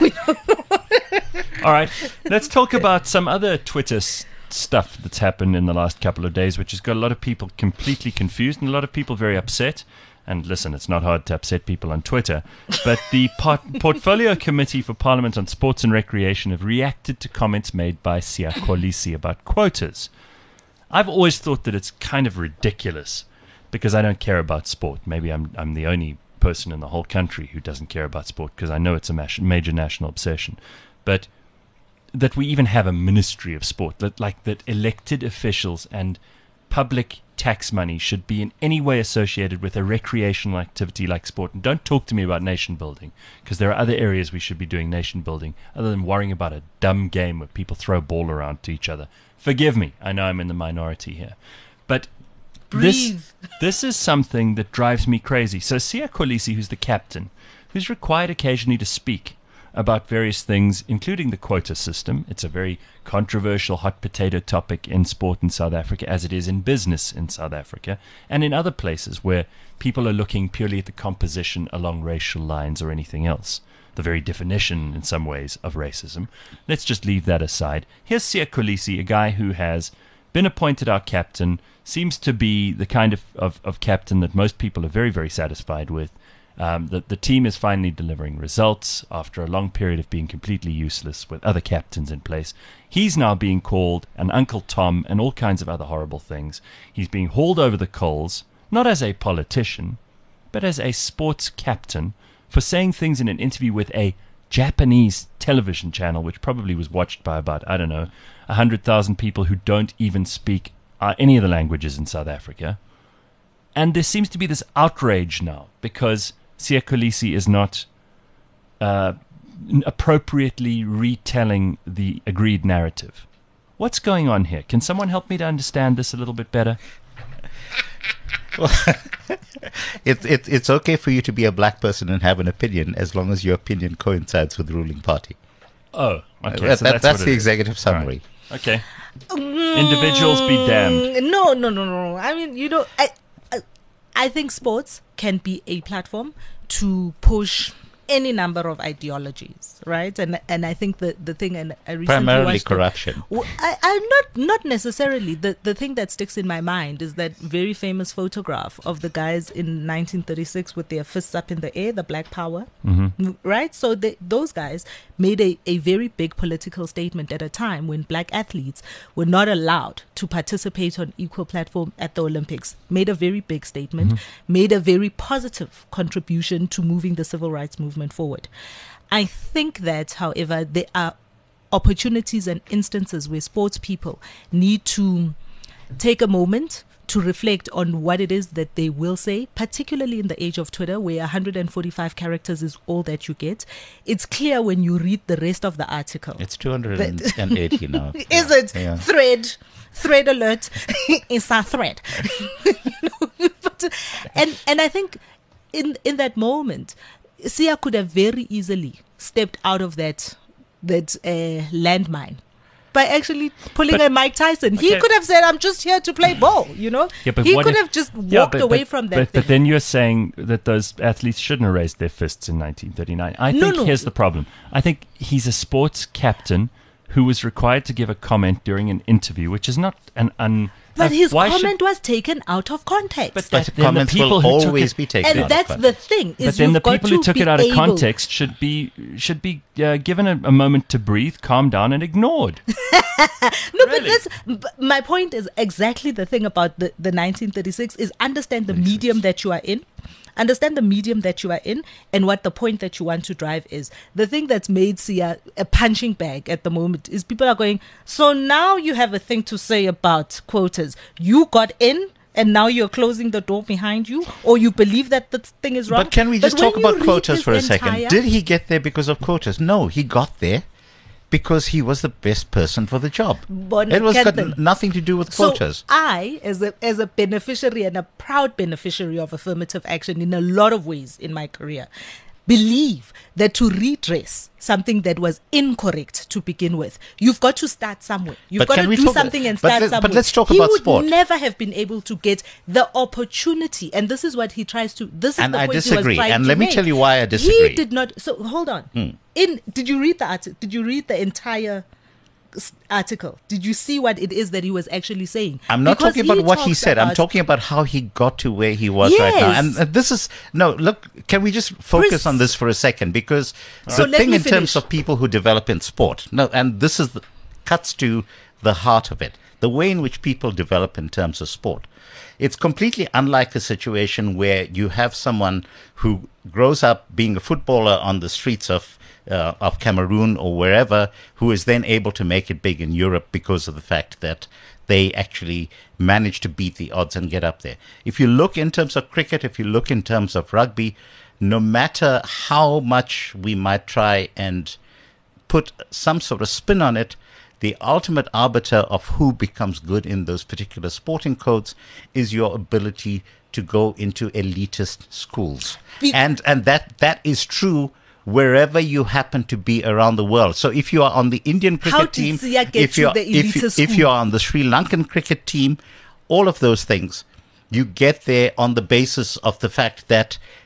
All right, let's talk about some other Twitter s- stuff that's happened in the last couple of days, which has got a lot of people completely confused and a lot of people very upset. And listen, it's not hard to upset people on Twitter, but the Pot- Portfolio Committee for Parliament on Sports and Recreation have reacted to comments made by Siya Kolisi about quotas. I've always thought that it's kind of ridiculous because I don't care about sport. Maybe I'm I'm the only person in the whole country who doesn't care about sport because I know it's a mas- major national obsession. But that we even have a ministry of sport, that like that elected officials and public tax money should be in any way associated with a recreational activity like sport. And don't talk to me about nation building, because there are other areas we should be doing nation building other than worrying about a dumb game where people throw a ball around to each other. Forgive me, I know I'm in the minority here. But this Breathe. this is something that drives me crazy. So Siya Kolisi, who's the captain, who's required occasionally to speak about various things, including the quota system. It's a very controversial hot potato topic in sport in South Africa, as it is in business in South Africa, and in other places where people are looking purely at the composition along racial lines or anything else. the very definition, in some ways, of racism. Let's just leave that aside. Here's Siya Kolisi, a guy who has been appointed our captain, seems to be the kind of, of, of captain that most people are very, very satisfied with. Um, the, the team is finally delivering results after a long period of being completely useless with other captains in place. He's now being called an Uncle Tom and all kinds of other horrible things. He's being hauled over the coals, not as a politician, but as a sports captain, for saying things in an interview with a Japanese television channel, which probably was watched by about, I don't know, one hundred thousand people who don't even speak uh, any of the languages in South Africa. And there seems to be this outrage now because Siya Kolisi is not uh, appropriately retelling the agreed narrative. What's going on here? Can someone help me to understand this a little bit better? Well, it, it, it's okay for you to be a black person and have an opinion as long as your opinion coincides with the ruling party. Oh, okay. that, so that, that's that's what the it executive is. summary. Right. Okay. Individuals be damned. No, no, no, no. I mean, you know, I, I, I think sports can be a platform to push any number of ideologies, right? And and I think the the thing, and I recently Primarily watched corruption. The, I, I'm not not necessarily the the thing that sticks in my mind is that very famous photograph of the guys in nineteen thirty-six with their fists up in the air, the Black Power, Mm-hmm. right? So they, those guys made a, a very big political statement at a time when black athletes were not allowed to participate on equal platform at the Olympics. Made a very big statement, Mm-hmm. made a very positive contribution to moving the civil rights movement forward. I think that, however, there are opportunities and instances where sports people need to take a moment to reflect on what it is that they will say, particularly in the age of Twitter, where one hundred forty-five characters is all that you get. It's clear when you read the rest of the article. It's two hundred eighty now. Is it? Yeah. Thread. Thread alert. It's a thread. You know, but, and and I think in in that moment, Siya could have very easily stepped out of that that uh, landmine by actually pulling But- a Mike Tyson. He okay. could have said, "I'm just here to play ball," you know. Yeah, but he what could if- have just walked Yeah, but- away but- from that. But, thing. but then you're saying that those athletes shouldn't have raised their fists in nineteen thirty-nine. I No, think no. here's the problem. I think he's a sports captain who was required to give a comment during an interview, which is not an un. But uh, his why should- comment was taken out of context. But But that- the then the comments people will who took always it- be taken out and of that's the context. thing. Is But then you've the got people who to took be it out of able- context should be should be uh, given a, a moment to breathe, calm down, and ignored. No, but Really? that's b- my point. Is exactly the thing about the, the nineteen thirty-six is understand the medium that you are in, understand the medium that you are in, and what the point that you want to drive is. The thing that's made Siya a punching bag at the moment is people are going, so now you have a thing to say about quotas. You got in, and now you're closing the door behind you, or you believe that the thing is wrong. But can we just when talk you about read quotas his for a second? entire- Did he get there because of quotas? No, he got there because he was the best person for the job. Bon- it was got Captain. n- nothing to do with quotas. So I, as a as a beneficiary and a proud beneficiary of affirmative action in a lot of ways in my career, believe that to redress something that was incorrect to begin with, you've got to start somewhere. You've But got can to we do talk- something and but start let- but somewhere. let's talk he about would sport. never have been able to get the opportunity, and this is what he tries to. This is And the I point disagree, He was trying and to let me make. tell you why I He disagree. did not. So hold on. Hmm. In did you read the article? Did you read the entire s- article? Did you see what it is that he was actually saying? I'm not Because talking about what he talks said. I'm about- talking about how he got to where he was right now. Yes. And uh, this is no. Look, can we just focus Pres- on this for a second? Because So the let thing me in terms finish. of people who develop in sport, no, and this is the, cuts to the heart of it. The way in which people develop in terms of sport. It's completely unlike a situation where you have someone who grows up being a footballer on the streets of uh, of Cameroon or wherever, who is then able to make it big in Europe because of the fact that they actually manage to beat the odds and get up there. If you look in terms of cricket, if you look in terms of rugby, no matter how much we might try and put some sort of spin on it, the ultimate arbiter of who becomes good in those particular sporting codes is your ability to go into elitist schools. Be- and and that that is true wherever you happen to be around the world. So if you are on the Indian cricket How did team, Siya get if to you're the if, you, elitist if school? you are on the Sri Lankan cricket team, all of those things, you get there on the basis of the fact that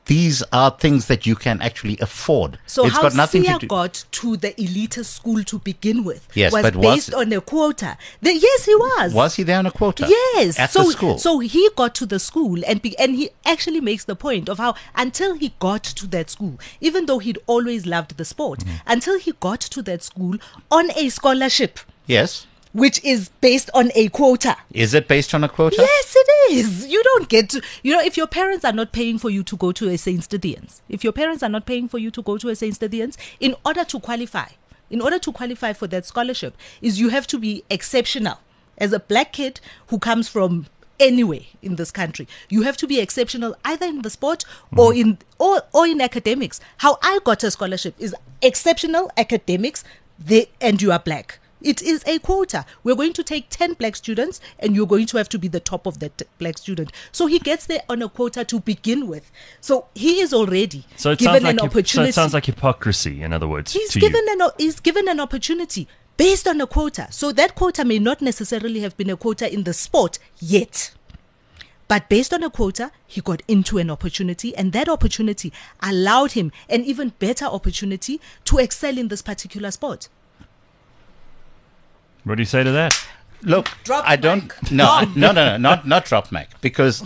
these are things that you can actually afford. So it's how got nothing Sia to do. got to the elitist school to begin with Yes, was but was- based on a quota. The, yes, he was. Was he there on a quota? Yes. At so, the school. So he got to the school and be, and he actually makes the point of how until he got to that school, even though he'd always loved the sport, Mm-hmm. until he got to that school on a scholarship, Yes. which is based on a quota. Is it based on a quota? Yes, it is. You don't get to, you know, if your parents are not paying for you to go to a Saint Stithians, if your parents are not paying for you to go to a Saint Stithians, in order to qualify, in order to qualify for that scholarship, is you have to be exceptional. As a black kid who comes from anywhere in this country, you have to be exceptional either in the sport or in or, or in academics. How I got a scholarship is exceptional academics, they, and you are black. It is a quota. We're going to take ten black students and you're going to have to be the top of that t- black student. So he gets there on a quota to begin with. So he is already So it, given sounds like an hy- so opportunity. it sounds like hypocrisy, in other words, he's to given you. an o- he's given an opportunity based on a quota. So that quota may not necessarily have been a quota in the sport yet. But based on a quota, he got into an opportunity, and that opportunity allowed him an even better opportunity to excel in this particular sport. What do you say to that? Look, Drop I don't. mic. No, I- no, no, no, not not drop mic, because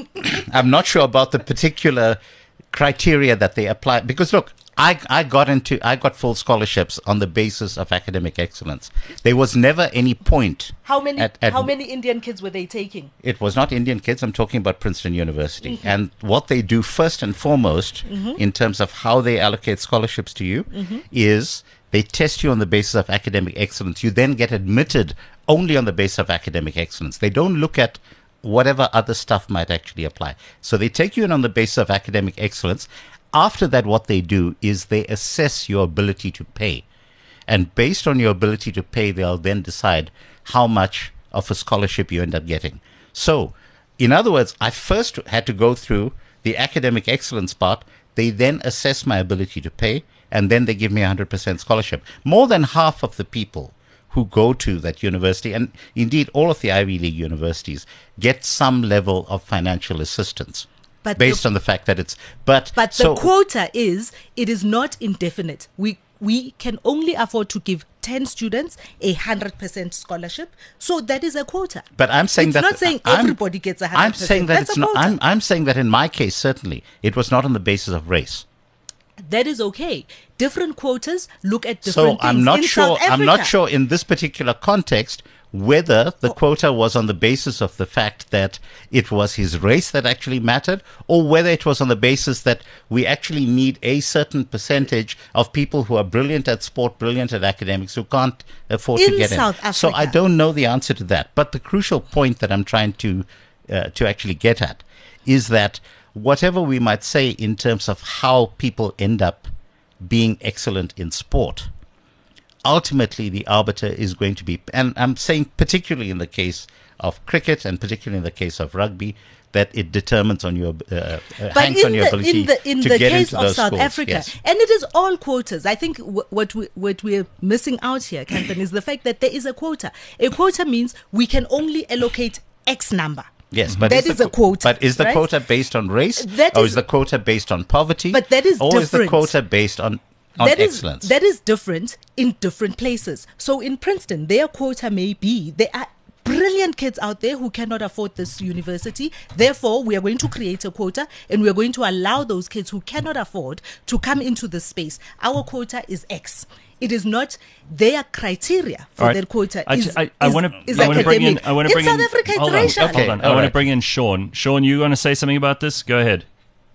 I'm not sure about the particular criteria that they apply. Because look, I I got into I got full scholarships on the basis of academic excellence. There was never any point. How many at- at- how many Indian kids were they taking? It was not Indian kids. I'm talking about Princeton University. Mm-hmm. And what they do first and foremost in terms of how they allocate scholarships to you Mm-hmm. is they test you on the basis of academic excellence. You then get admitted only on the basis of academic excellence. They don't look at whatever other stuff might actually apply. So they take you in on the basis of academic excellence. After that, what they do is they assess your ability to pay. And based on your ability to pay, they'll then decide how much of a scholarship you end up getting. So, in other words, I first had to go through the academic excellence part. They then assess my ability to pay, and then they give me a one hundred percent scholarship. More than half of the people who go to that university, and indeed all of the Ivy League universities, get some level of financial assistance. But based the- on the fact that it's... But, But so, the quota is, it is not indefinite. We we can only afford to give ten students a one hundred percent scholarship. So that is a quota. But I'm saying it's that not saying I'm- everybody gets a one hundred I'm percent. saying that That's it's a not. quota. I'm, I'm saying that in my case, certainly, it was not on the basis of race. That is okay. Different quotas look at So different things. I'm not in sure. South I'm not Africa- sure in this particular context whether the quota was on the basis of the fact that it was his race that actually mattered, or whether it was on the basis that we actually need a certain percentage of people who are brilliant at sport, brilliant at academics, who can't afford to In get South in. So I Africa. don't know the answer to that. But the crucial point that I'm trying to uh, to actually get at is that whatever we might say in terms of how people end up being excellent in sport, ultimately the arbiter is going to be, and I'm saying particularly in the case of cricket and particularly in the case of rugby, that it determines on your, uh, uh, But hangs in on your the, ability in the, in to the get case into of those South schools. Africa, Yes. and it is all quotas. I think w- what we, what we're missing out here, Kanthan, is the fact that there is a quota. A quota means we can only allocate X number. Yes, but That is, is the, a quota, But is the right? quota based on race, That or is- is the quota based on poverty? But that is or is the different. quota based on on That is- excellence? that is different in different places. So in Princeton, their quota may be there are brilliant kids out there who cannot afford this university. Therefore, we are going to create a quota and we are going to allow those kids who cannot afford to come into this space. Our quota is X. It is not their criteria for All right. that quota. I, is, I, I is- want to. is I want to bring in. academic. I want to bring in South in. Africa, it's hold on. racial. Hold on. I all want to right. bring in Sean. Sean, you want to say something about this? Go ahead.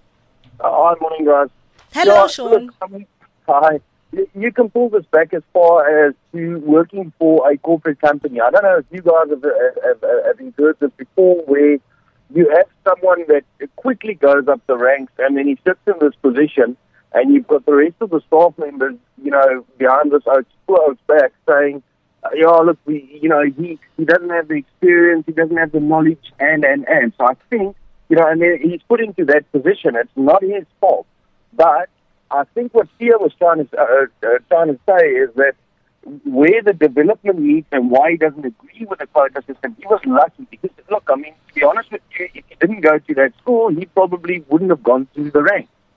Uh, hi, morning, guys. Hello, Yeah, Sean. look, I mean, hi. You, you can pull this back as far as to working for a corporate company. I don't know if you guys have, have, have, have heard this before, where you have someone that quickly goes up the ranks and then he sits in this position, and you've got the rest of the staff members, you know, behind this oath, oath back saying, uh, yeah, look, we, you know, he, he doesn't have the experience, he doesn't have the knowledge, and, and, and. So I think, you know, and then he's put into that position. It's not his fault. But I think what Sia was trying to, uh, uh, trying to say is that where the development meets and why he doesn't agree with the quota system, he was lucky. Because, look, I mean, to be honest with you, if he didn't go to that school, he probably wouldn't have gone through the ranks.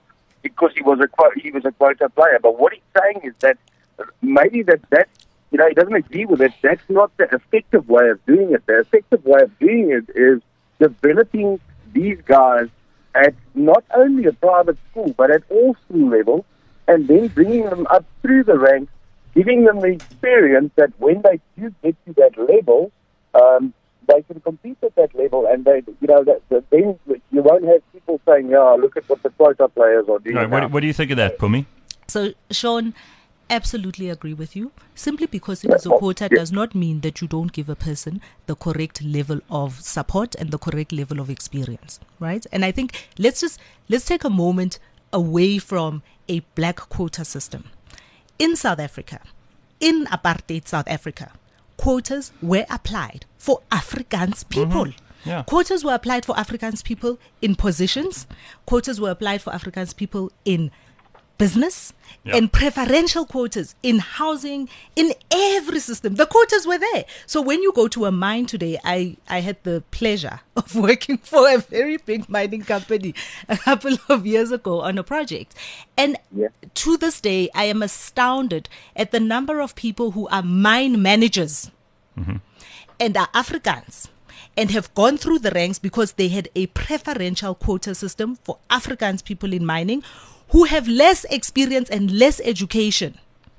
because he was a quo- he was a quota player. But what he's saying is that maybe that that you know he doesn't agree with it. That's not the effective way of doing it. The effective way of doing it is developing these guys at not only a private school but at all school levels, and then bringing them up through the ranks, giving them the experience that when they do get to that level, um, they can compete at that level, and they, you know, that, that then you won't have people saying, "Yeah, look at what the quota players are doing." Right, what, what do you think of that, Pumi? So, Sean, absolutely agree with you. Simply because it is a quota does not mean that you don't give a person the correct level of support and the correct level of experience, right? And I think let's just let's take a moment away from a black quota system. In South Africa, in apartheid South Africa, quotas were applied for Afrikaans people. Mm-hmm. Yeah. Quotas were applied for Afrikaans people in positions. Quotas were applied for Afrikaans people in business, Yeah. and preferential quotas in housing, in every system. The quotas were there. So when you go to a mine today, I, I had the pleasure of working for a very big mining company a couple of years ago on a project. And Yeah. to this day, I am astounded at the number of people who are mine managers and are Afrikaans and have gone through the ranks because they had a preferential quota system for Afrikaans people in mining who have less experience and less education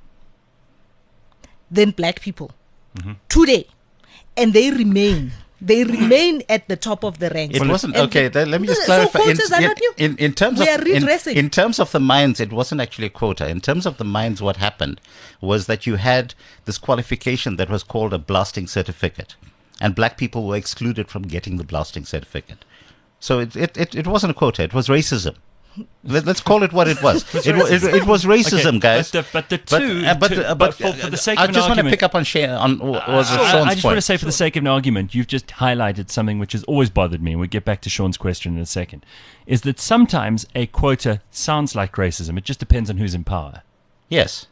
than black people today. And they remain. They remain at the top of the ranks. It wasn't And okay. the- Then let me just So clarify. quotas are not new. in, in terms We of are in, redressing. in terms of the mines, it wasn't actually a quota. In terms of the mines, what happened was that you had this qualification that was called a blasting certificate, and black people were excluded from getting the blasting certificate. So it it, it, it wasn't a quota. It was racism. Let, let's call it what it was. it, wa- it, it was racism, Okay, guys. but the- but the two- uh, but, two- uh, but but, for- for the sake I of an just want to argument- pick up on Shay, on what was I- Sean's I, I just point. want to say, for the sake of an argument, you've just highlighted something which has always bothered me, and we'll get back to Sean's question in a second, is that sometimes a quota sounds like racism. It just depends on who's in power, Yes,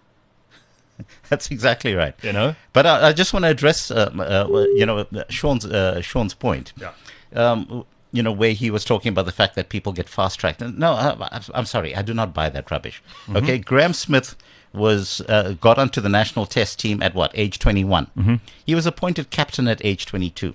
that's exactly right. you know? But I, I just want to address, uh, uh, you know, Sean's uh, Sean's point. Yeah. Um, you know, where he was talking about the fact that people get fast tracked. No, I, I'm sorry, I do not buy that rubbish. Mm-hmm. Okay, Graham Smith was uh, got onto the national test team at what, age twenty-one? Mm-hmm. He was appointed captain at age twenty-two.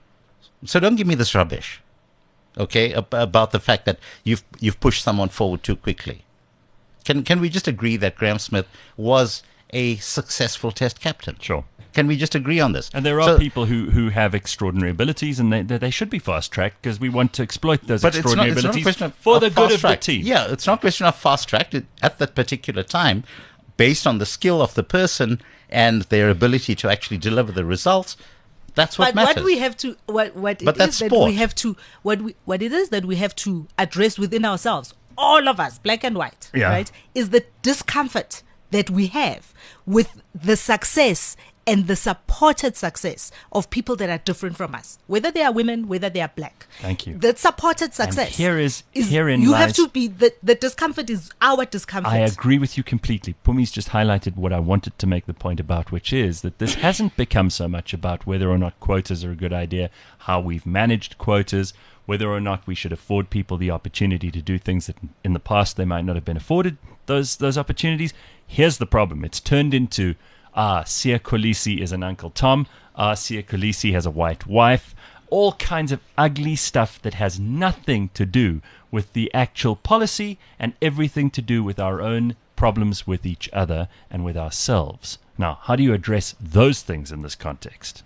So don't give me this rubbish, okay, ab- about the fact that you've you've pushed someone forward too quickly. Can can we just agree that Graham Smith was a successful test captain? Sure. Can we just agree on this? And there are So- people who, who have extraordinary abilities, and they, they, they should be fast-tracked because we want to exploit those But it's not, extraordinary it's not a abilities question of, for of the good fast of the track. team. Yeah, it's not a question of fast tracked at that particular time, based on the skill of the person and their ability to actually deliver the results. That's what But matters. what we have to, what what But it that's is that sport. we have to, what we, what it is that we have to address within ourselves, all of us, black and white, Yeah. right, is the discomfort that we have with the success and the supported success of people that are different from us, whether they are women, whether they are black. Thank you. The supported success. here is- herein you lies- have to be the the discomfort is our discomfort. I agree with you completely. Pumi's just highlighted what I wanted to make the point about, which is that this hasn't become so much about whether or not quotas are a good idea, how we've managed quotas, whether or not we should afford people the opportunity to do things that in the past they might not have been afforded those those opportunities. Here's the problem. It's turned into, ah, Sia Kolisi is an Uncle Tom, ah, Sia Kolisi has a white wife, all kinds of ugly stuff that has nothing to do with the actual policy and everything to do with our own problems with each other and with ourselves. Now, how do you address those things in this context?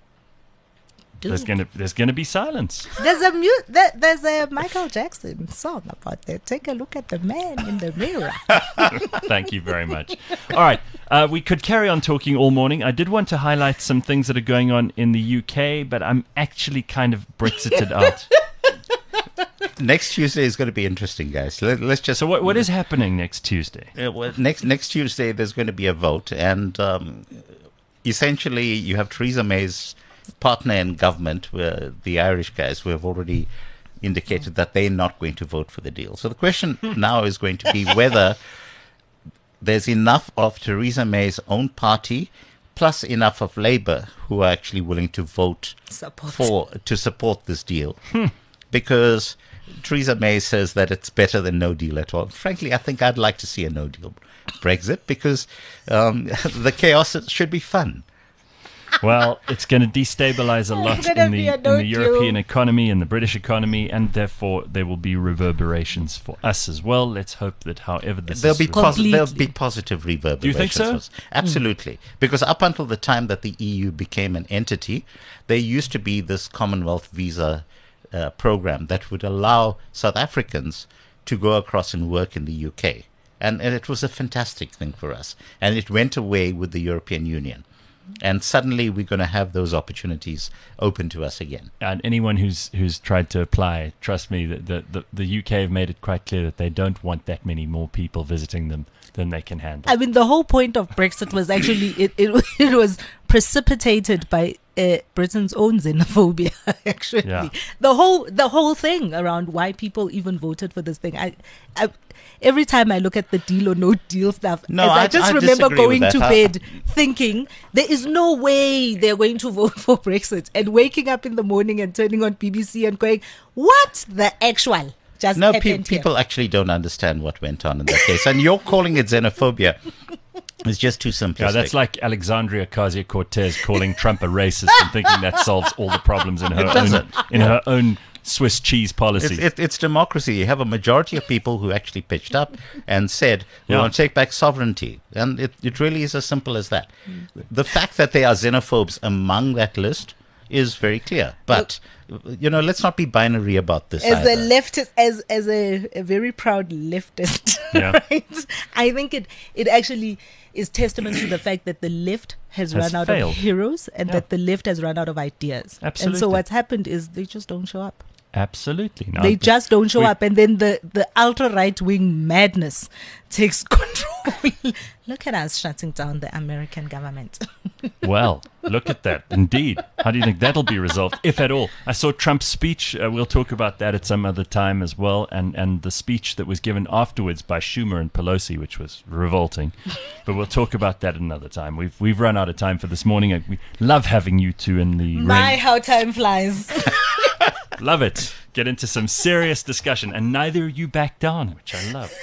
There's going to there's going to be silence. There's a mu- there, there's a Michael Jackson song about that. Take a look at the man in the mirror. Thank you very much. All right. Uh, we could carry on talking all morning. I did want to highlight some things that are going on in the U K, but I'm actually kind of Brexited out. Next Tuesday is going to be interesting, guys. Let, let's just. So what what is happening next Tuesday? Uh, well, next next Tuesday, there's going to be a vote, and um, essentially, you have Theresa May's partner in government, uh, the Irish guys, who have already indicated that they're not going to vote for the deal. So the question now is going to be whether there's enough of Theresa May's own party, plus enough of Labour, who are actually willing to vote Support. for to support this deal. because Theresa May says that it's better than no deal at all. Frankly, I think I'd like to see a no deal Brexit because um, the chaos should be fun. Well, it's going to destabilize a lot gonna in the, be a in no the deal. European economy and the British economy, and therefore there will be reverberations for us as well. Let's hope that however this There'll is be, resolved- posi- there'll Completely. be positive reverberations. Do you think so? Absolutely. Because up until the time that the E U became an entity, there used to be this Commonwealth visa uh, program that would allow South Africans to go across and work in the U K. And, and it was a fantastic thing for us. And it went away with the European Union. And suddenly we're going to have those opportunities open to us again. and anyone who's who's tried to apply, trust me, the, the, the, the U K have made it quite clear that they don't want that many more people visiting them than they can handle. I mean, the whole point of Brexit was actually it. It, it was precipitated by uh, Britain's own xenophobia. Actually, Yeah. the whole the whole thing around why people even voted for this thing. I, I every time I look at the deal or no deal stuff, No, as I, I- just I remember disagree going with to that. I- bed thinking there is no way they're going to vote for Brexit, and waking up in the morning and turning on B B C and going, "What the actual?" Just No, happened pe- here?" people actually don't understand what went on in that case. And you're calling it xenophobia. It's just too simplistic. Yeah, that's like Alexandria Ocasio-Cortez calling Trump a racist and thinking that solves all the problems in her It own doesn't. in her own Swiss cheese policy. It's, it, it's democracy. You have a majority of people who actually pitched up and said, we Yeah. want to take back sovereignty. And it, it really is as simple as that. The fact that there are xenophobes among that list is very clear. But, you know, let's not be binary about this as either. a leftist, as as a, a very proud leftist, Yeah. right? I think it it actually is testament to the fact that the left has, Has run out failed. of heroes and Yeah. that the left has run out of ideas. And Absolutely. so what's happened is they just don't show up. Absolutely. No, They just don't show we- up, and then the the ultra right wing madness takes control. Look at us shutting down the American government. Well, look at that. Indeed. How do you think that'll be resolved, if at all? I saw Trump's speech. Uh, we'll talk about that at some other time as well. And, and the speech that was given afterwards by Schumer and Pelosi, which was revolting. But we'll talk about that another time. We've we've run out of time for this morning. Uh, We love having you two in the My, ring. how time flies. Love it. Get into some serious discussion. And neither of you back down, which I love.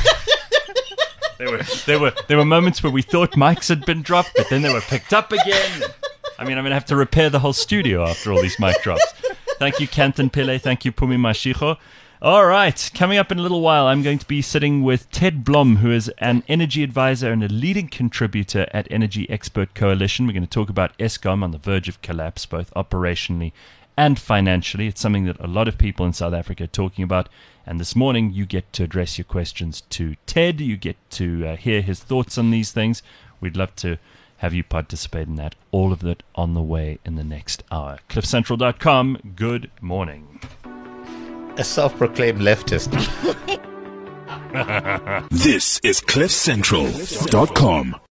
There were there were there were moments where we thought mics had been dropped, but then they were picked up again. I mean, I'm gonna have to repair the whole studio after all these mic drops. Thank you, Kantan Pile. Thank you, Pumi Mashiko. All right, coming up in a little while, I'm going to be sitting with Ted Blom, who is an energy advisor and a leading contributor at Energy Expert Coalition. We're going to talk about Eskom on the verge of collapse, both operationally and financially. It's something that a lot of people in South Africa are talking about. And this morning, you get to address your questions to Ted. You get to uh, hear his thoughts on these things. We'd love to have you participate in that. All of that on the way in the next hour. cliff central dot com. Good morning. A self-proclaimed leftist. This is cliff central dot com.